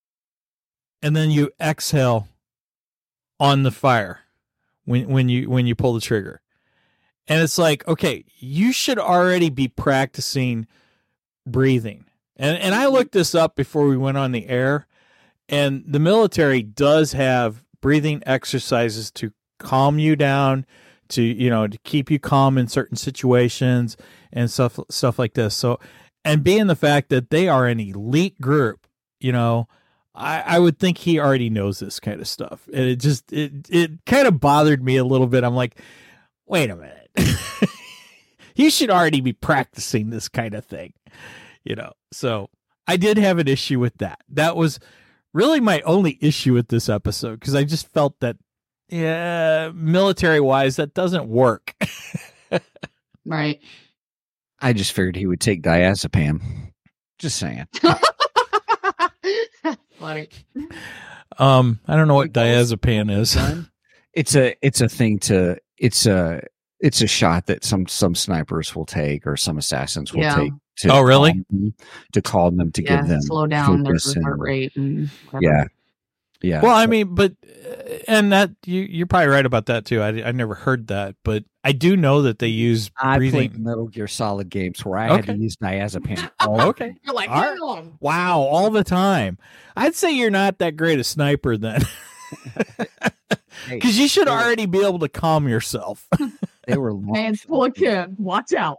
and then you exhale on the fire when when you when you pull the trigger. And it's like, okay, you should already be practicing breathing. And and I looked this up before we went on the air, and the military does have breathing exercises to calm you down, to, you know, to keep you calm in certain situations and stuff stuff like this. So, and being the fact that they are an elite group, you know, I, I would think he already knows this kind of stuff. And it just it it kind of bothered me a little bit. I'm like, wait a minute. You should already be practicing this kind of thing, you know. So I did have an issue with that. That was really my only issue with this episode, because I just felt that, yeah, military wise, that doesn't work. Right. I just figured he would take diazepam. Just saying. Funny. Um, I don't know what diazepam is. It's a it's a thing to it's a it's a shot that some some snipers will take or some assassins will Yeah. take to Oh, really? calm them, to calm them to Yeah, give them slow down their focus heart and- rate. And whatever. yeah. Yeah. Well, I mean, but uh, and that you you're probably right about that too. I I never heard that, but I do know that they use I breathing. played Metal Gear Solid games where I had to Okay. use diazepam. all Okay. You're like, All right. "No." Wow, all the time. I'd say you're not that great a sniper then. Hey, Because you should they were- already be able to calm yourself. They were long. Hands full of Kim. Watch out.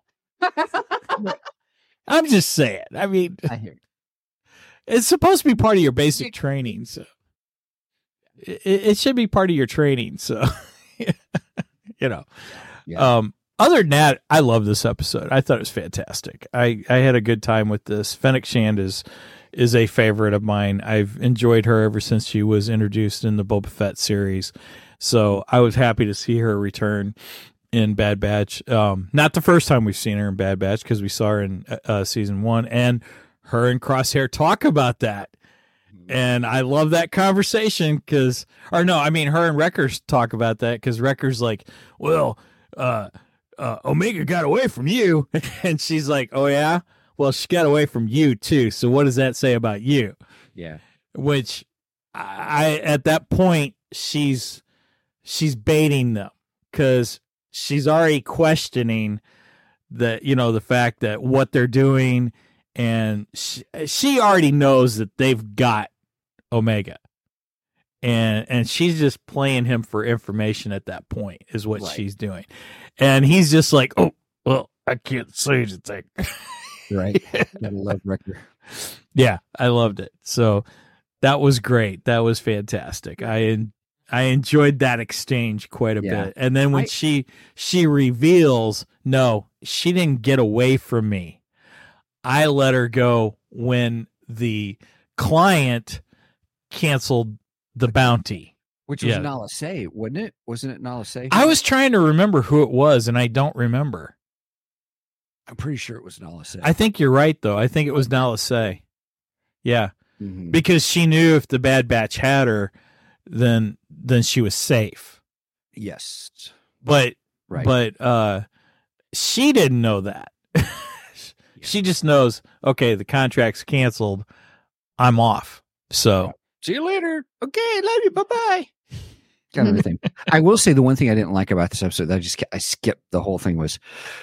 I'm just saying. I mean, I hear you. it's supposed to be part of your basic training, so it, it should be part of your training. So, you know, Yeah. um, other than that, I love this episode. I thought it was fantastic. I, I had a good time with this. Fennec Shand is is a favorite of mine. I've enjoyed her ever since she was introduced in the Boba Fett series. So I was happy to see her return in Bad Batch. Um, not the first time we've seen her in Bad Batch, because we saw her in uh, season one, and her and Crosshair talk about that. And I love that conversation because, or no, I mean, her and Wrecker's talk about that because Wrecker's like, well, uh, uh, Omega got away from you. And she's like, oh, yeah? Well, she got away from you, too. So what does that say about you? Yeah. Which I, at that point, she's, she's baiting them because she's already questioning the, you know, the fact that what they're doing. And she, she already knows that they've got Omega, and and she's just playing him for information at that point is what Right. she's doing. And he's just like, oh, well, I can't say anything. Right. Gotta love Wrecker. Yeah, I loved it. So that was great. That was fantastic. I I enjoyed that exchange quite a Yeah. bit. And then when I- she she reveals, no, she didn't get away from me. I let her go when the client canceled the bounty. Which was Yeah. Nala Say, wasn't it? Wasn't it Nala Say? I was trying to remember who it was, and I don't remember. I'm pretty sure it was Nala Say. I think you're right, though. I think it was Nala Se. Yeah, Mhm. because she knew if the Bad Batch had her, then then she was safe. Yes. But Right. but uh, she didn't know that. She just knows, okay, the contract's canceled. I'm off. So see you later. Okay, love you. Bye bye. Kind of a thing. I will say the one thing I didn't like about this episode that I just I skipped the whole thing was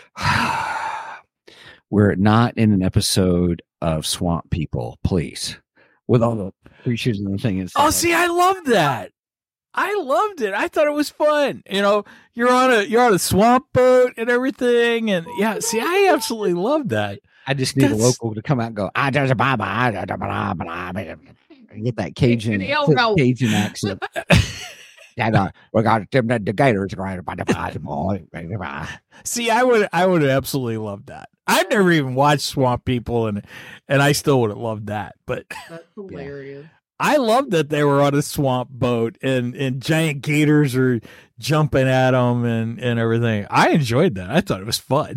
we're not in an episode of Swamp People, please. With all the creatures and the thing. And oh, see, I loved that. I loved it. I thought it was fun. You know, you're on a you're on a swamp boat and everything, and yeah. See, I absolutely loved that. I just need That's... a local to come out and go. Ah, there's a blah blah blah blah blah. Get that Cajun Cajun accent. Yeah, no, we got them the gators right about the. See, I would I would have absolutely loved that. I've never even watched Swamp People, and and I still would have loved that. But that's hilarious. I love that they were on a swamp boat and, and giant gators are jumping at them and, and everything. I enjoyed that. I thought it was fun.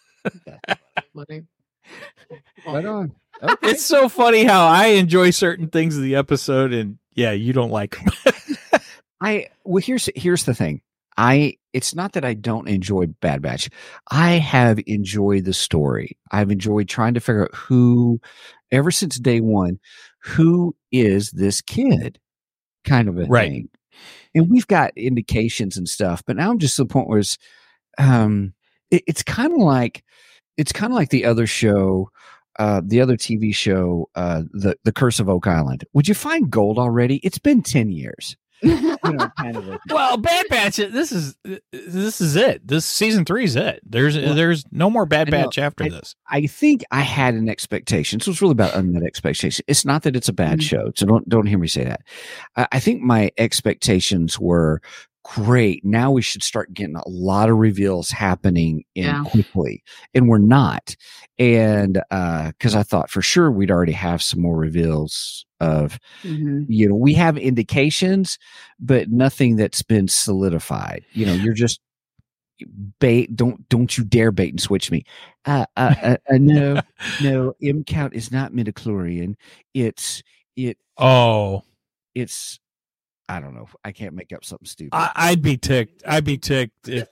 Funny. Right on. Okay. It's so funny how I enjoy certain things of the episode, and yeah, you don't like them. I well, here's here's the thing. I it's not that I don't enjoy Bad Batch. I have enjoyed the story. I've enjoyed trying to figure out who, ever since day one, who is this kid, kind of a right. thing. And we've got indications and stuff, but now I'm just to the point where it's, um, it, it's kind of like it's kind of like the other show. Uh, the other T V show, uh, the the Curse of Oak Island. Would you find gold already? It's been ten years. You know, kind of a, well, Bad Batch. This is this is it. This season three is it. There's well, there's no more Bad Batch after I, this. I think I had an expectation. So it's really about unmet expectation. It's not that it's a bad mm-hmm. show. So don't don't hear me say that. I, I think my expectations were great. Now we should start getting a lot of reveals happening in yeah. quickly, and we're not. And uh, because I thought for sure we'd already have some more reveals of, mm-hmm. you know, we have indications, but nothing that's been solidified. You know, you're just bait. Don't don't you dare bait and switch me. Uh, uh, uh, uh no, no. M count is not midichlorian. It's it. Oh, it's. I don't know. I can't make up something stupid. I, I'd be ticked. I'd be ticked if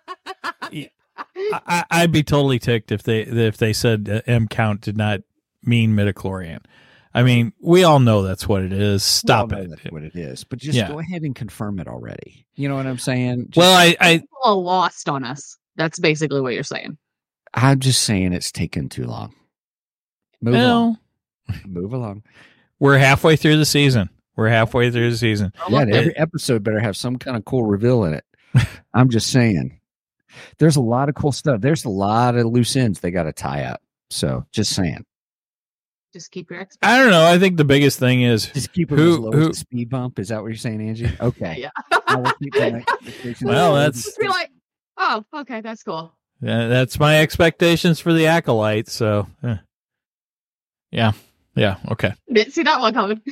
I, I'd be totally ticked if they if they said uh, M count did not mean midichlorian. I mean, we all know that's what it is. Stop it. That's what it is. But just yeah. go ahead and confirm it already. You know what I'm saying? Just, well, I, I all lost on us. That's basically what you're saying. I'm just saying it's taken too long. Move well, along. Move along. We're halfway through the season. We're halfway through the season. Yeah, every episode better have some kind of cool reveal in it. I'm just saying. There's a lot of cool stuff. There's a lot of loose ends they got to tie up. So, just saying. Just keep your I don't know. I think the biggest thing is just keep it who, as low who, as a speed bump. Is that what you're saying, Angie? Okay. Yeah. We'll keep well, that's just be like, oh, okay, that's cool. Yeah, that's my expectations for the Acolyte. So, eh. yeah, yeah, okay. Didn't see that one coming.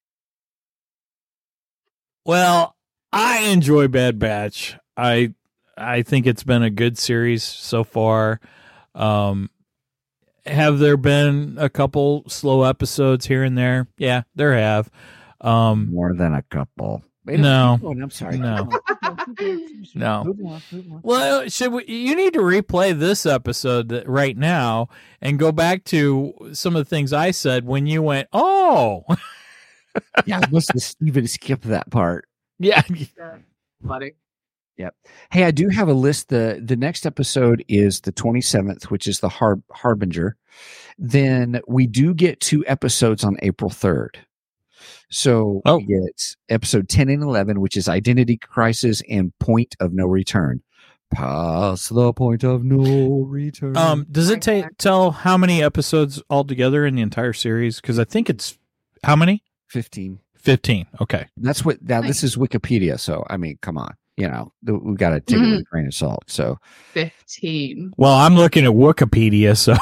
Well, I enjoy Bad Batch. I I think it's been a good series so far. Um, have there been a couple slow episodes here and there? Yeah, there have. Um, More than a couple. Wait, no, oh, I'm sorry. No, no. Move on, move on. Well, should we? You need to replay this episode that, right now and go back to some of the things I said when you went, "Oh." Yeah, I must have even skipped that part. Yeah. Funny. Yep. Hey, I do have a list. The the next episode is the twenty-seventh, which is the Har- Harbinger. Then we do get two episodes on April third. So oh. we get episode ten and eleven, which is Identity Crisis and Point of No Return. Past the point of no return. Um, does it ta- tell how many episodes altogether in the entire series? Because I think it's how many? fifteen. fifteen. Okay. That's what, now this is Wikipedia. So, I mean, come on, you know, we got to take mm-hmm. it with a grain of salt. So fifteen. Well, I'm looking at Wikipedia. So,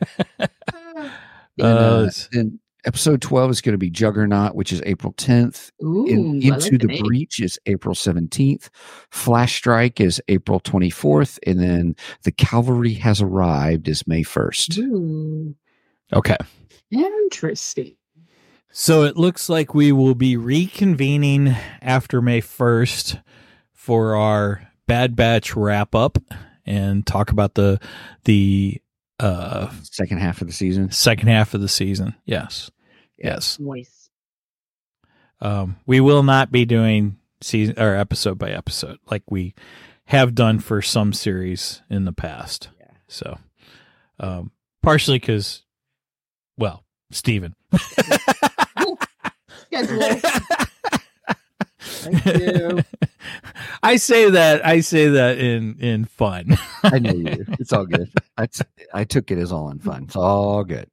and, uh, and episode twelve is going to be Juggernaut, which is April tenth. Ooh, in, Into like the, the Breach is April seventeenth. Flash Strike is April twenty-fourth. And then The Cavalry Has Arrived is May first. Ooh. Okay. Interesting. So it looks like we will be reconvening after May first for our Bad Batch wrap up. and talk about the the uh, second half of the season. Second half of the season. Yes. Yes. Voice. Um, we will not be doing season or episode by episode like we have done for some series in the past. Yeah. So, um, partially because, well, Steven. Schedule. Thank you. I say that I say that in in fun. I know you do. It's all good. I, t- I took it as all in fun. It's all good.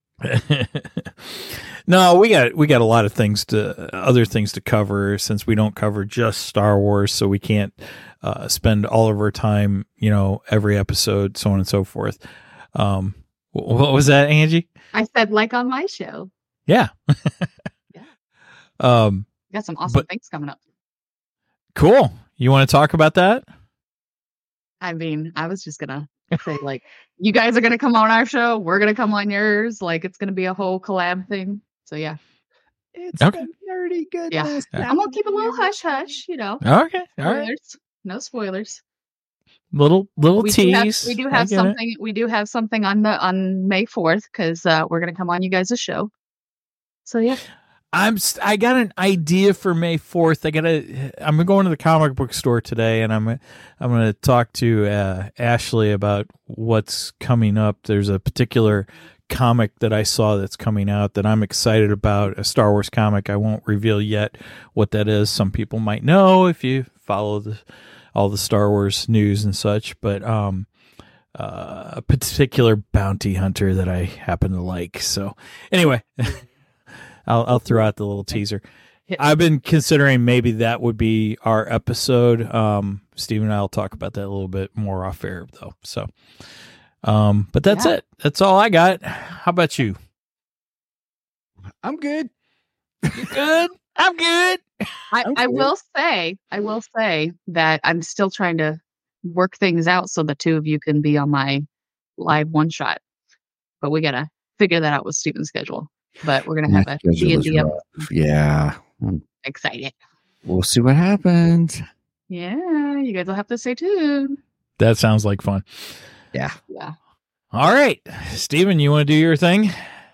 No, we got we got a lot of things to other things to cover since we don't cover just Star Wars, so we can't uh, spend all of our time, you know, every episode, so on and so forth. Um, what was that, Angie? I said like on my show. Yeah. Yeah. Um, We got some awesome but- things coming up. cool. You want to talk about that? I mean, I was just gonna say like, you guys are gonna come on our show, we're gonna come on yours. Like, it's gonna be a whole collab thing. So yeah, It's Okay. the nerdy goodness. Yeah. I'm gonna keep a little hush hush. You know, Okay. All right. spoilers. No spoilers. Little little We do have, tease. we do I have get it. something. We do have something on the on May fourth because uh, we're gonna come on you guys' show. So yeah, I'm st- I got an idea for May fourth. I got to I'm going to the comic book store today, and I'm I'm going to talk to uh, Ashley about what's coming up. There's a particular comic that I saw that's coming out that I'm excited about, a Star Wars comic. I won't reveal yet what that is. Some people might know if you follow the, all the Star Wars news and such, but um uh, a particular bounty hunter that I happen to like. So anyway, I'll I'll throw out the little teaser. I've been considering maybe that would be our episode. Um, Steve and I will talk about that a little bit more off air, though. So, um, but that's Yeah. it. That's all I got. How about you? I'm good. You good? I'm good. I, I Okay. will say, I will say that I'm still trying to work things out so the two of you can be on my live one shot. But we gotta figure that out with Steven's schedule. But we're gonna have My a schedule D and is D. rough. Yeah. I'm- Excited. We'll see what happens. Yeah, you guys will have to stay tuned. That sounds like fun. Yeah. Yeah. All right, Steven, you want to do your thing?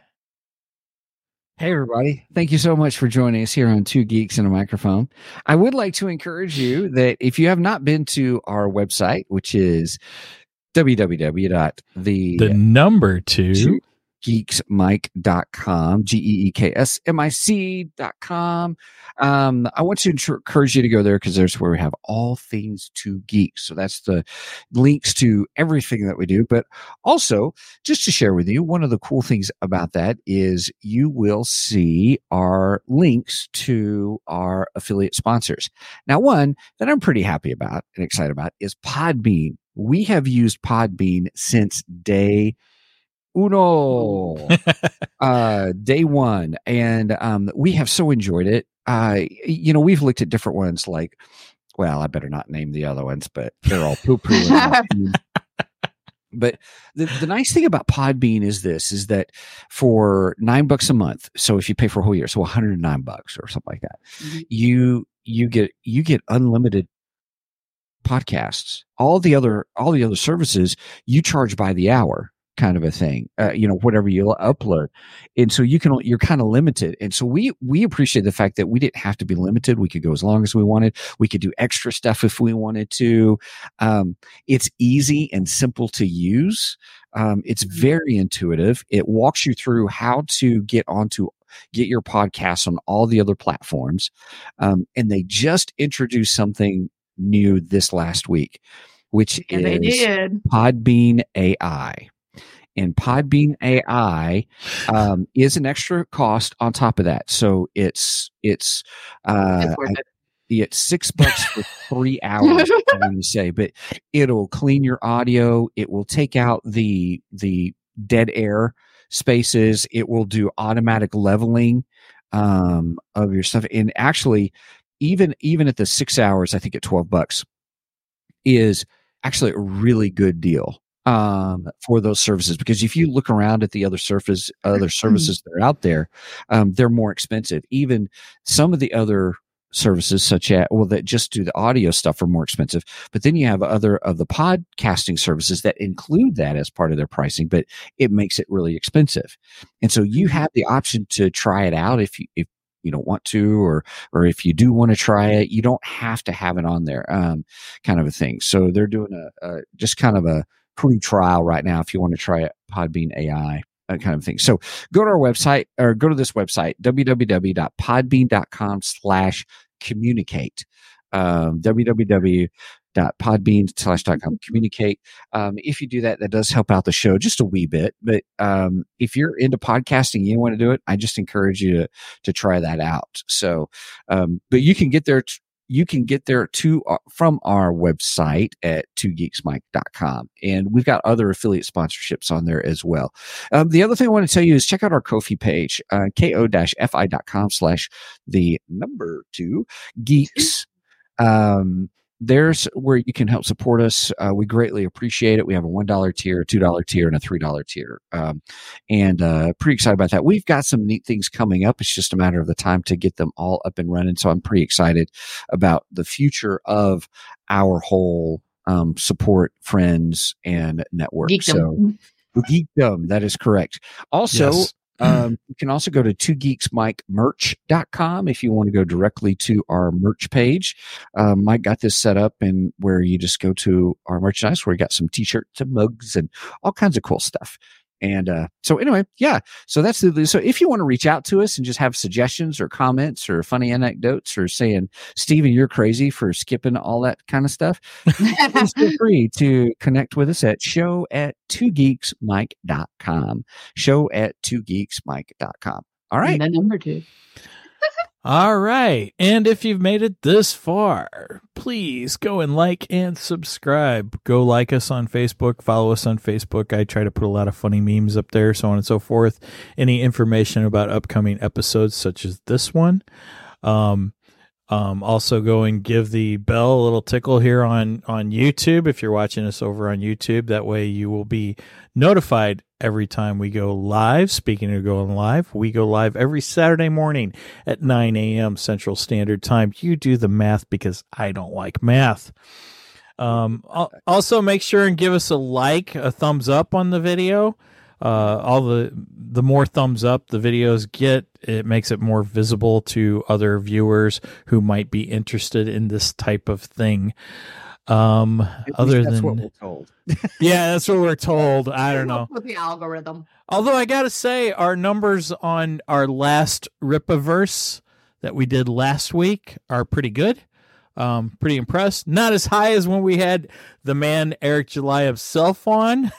Hey, everybody. Thank you so much for joining us here on Two Geeks and a Microphone. I would like to encourage you that if you have not been to our website, which is w w w dot the The number two. geeks mic dot com, G E E K S M I C dot com. Um, I want to intr- encourage you to go there because there's where we have all things to geeks. So that's the links to everything that we do. But also, just to share with you, one of the cool things about that is you will see our links to our affiliate sponsors. Now, one that I'm pretty happy about and excited about is Podbean. We have used Podbean since day uno, uh, day one. And um, we have so enjoyed it. Uh, you know, we've looked at different ones like, well, I better not name the other ones, but they're all poo poo. But the, the nice thing about Podbean is this, is that for nine bucks a month, so if you pay for a whole year, so one hundred nine bucks or something like that, Mhm. you, you get, you get unlimited podcasts. All the other, all the other services you charge by the hour, kind of a thing, uh, you know, whatever you upload. And so you can, you're kind of limited. And so we, we appreciate the fact that we didn't have to be limited. We could go as long as we wanted. We could do extra stuff if we wanted to. Um, it's easy and simple to use. Um, it's very intuitive. It walks you through how to get onto get your podcasts on all the other platforms. Um, and they just introduced something new this last week, which And they is did. Podbean A I. And Podbean A I um, is an extra cost on top of that. So it's it's uh, It's worth I- it. it's six bucks for three hours. I want to say, but it'll clean your audio. It will take out the the dead air spaces. It will do automatic leveling um, of your stuff. And actually, even even at the six hours, I think at twelve bucks is actually a really good deal um, for those services. Because if you look around at the other surface, other services that are out there, um, they're more expensive. Even some of the other services such as, well, that just do the audio stuff are more expensive, but then you have other of the podcasting services that include that as part of their pricing, but it makes it really expensive. And so you have the option to try it out if you, if you don't want to, or, or if you do want to try it, you don't have to have it on there, um, kind of a thing. So they're doing a, a just kind of a free trial right now if you want to try it, Podbean A I. That kind of thing. So go to our website, or go to this website, www.podbean.com slash communicate. Um, www dot podbean slash dot com communicate. Um, if you do that, that does help out the show just a wee bit. But um, if you're into podcasting and you want to do it, I just encourage you to, to try that out. So, um, but you can get there. T- You can get there to uh, from our website at two geeks mic dot com. And we've got other affiliate sponsorships on there as well. Um, the other thing I want to tell you is check out our Ko-fi page, uh, ko-fi.com slash the number two geeks. Um, there's where you can help support us. Uh, we greatly appreciate it. We have a one dollar tier, a two dollar tier, and a three dollar tier. Um, and uh, pretty excited about that. We've got some neat things coming up. It's just a matter of the time to get them all up and running. So I'm pretty excited about the future of our whole um, support, friends, and network. Geekdom. So geekdom, that is correct. Also, Yes. Um, you can also go to two geeks mike merch dot com if you want to go directly to our merch page. Um, Mike got this set up and where you just go to our merchandise where we got some t-shirts and mugs and all kinds of cool stuff. And uh, so anyway, yeah, so that's the, so if you want to reach out to us and just have suggestions or comments or funny anecdotes or saying, Steven, you're crazy for skipping all that kind of stuff, please feel free to connect with us at show at two geeks mic dot com. Show at two geeks mic dot com. All right. And then number two. All right. And if you've made it this far, please go and like and subscribe. Go like us on Facebook. Follow us on Facebook. I try to put a lot of funny memes up there, so on and so forth. Any information about upcoming episodes, such as this one. Um, um, also go and give the bell a little tickle here on, on YouTube. If you're watching us over on YouTube, that way you will be notified every time we go live. Speaking of going live, we go live every Saturday morning at nine a.m. Central Standard Time. You do the math because I don't like math. Um, also, make sure and give us a like, a thumbs up on the video. Uh, all the the more thumbs up the videos get, it makes it more visible to other viewers who might be interested in this type of thing. Um, other that's than what we're told. yeah, that's what we're told. I don't know. With the algorithm. Although I gotta say, our numbers on our last Rippaverse that we did last week are pretty good. Um, pretty impressed. Not as high as when we had the man Eric July himself on,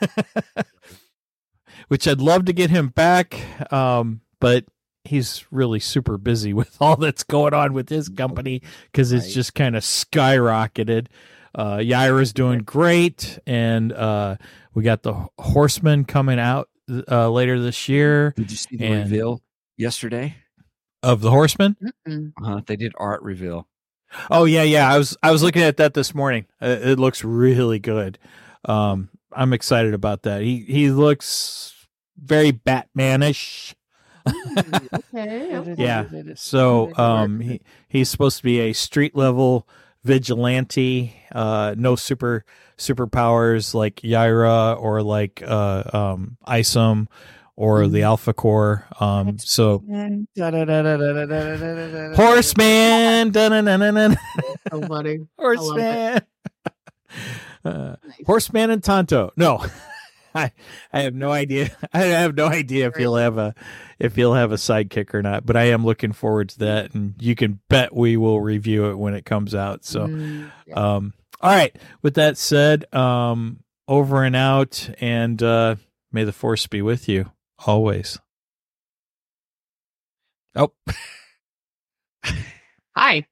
which I'd love to get him back. Um, but he's really super busy with all that's going on with his company because it's Right. just kind of skyrocketed. Uh, Yaira's doing great, and uh, we got the Horseman coming out uh, later this year. Did you see the And- reveal yesterday? Of the Horseman? Mm-mm. Uh-huh. They did art reveal. Oh yeah, yeah. I was I was looking at that this morning. Uh, It looks really good. Um, I'm excited about that. He he looks very Batmanish. Okay. okay. Yeah. So um, he he's supposed to be a street level vigilante. Uh, no super superpowers like Yaira or like uh um Isom or the Alpha Core. Um, so Horseman, dun-dun-dun-dun-dun. So funny. Horseman. Uh, Horseman and Tonto. No, I I have no idea. I have no idea if he'll have a if he'll have a sidekick or not. But I am looking forward to that, and you can bet we will review it when it comes out. So, Mm, yeah. um, all right. With that said, um, over and out, and uh, may the force be with you always. Oh. Hi.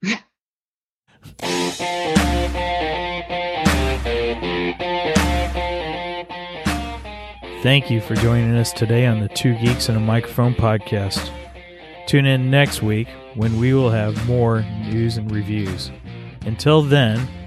Thank you for joining us today on the Two Geeks and a Microphone podcast. Tune in next week when we will have more news and reviews. Until then,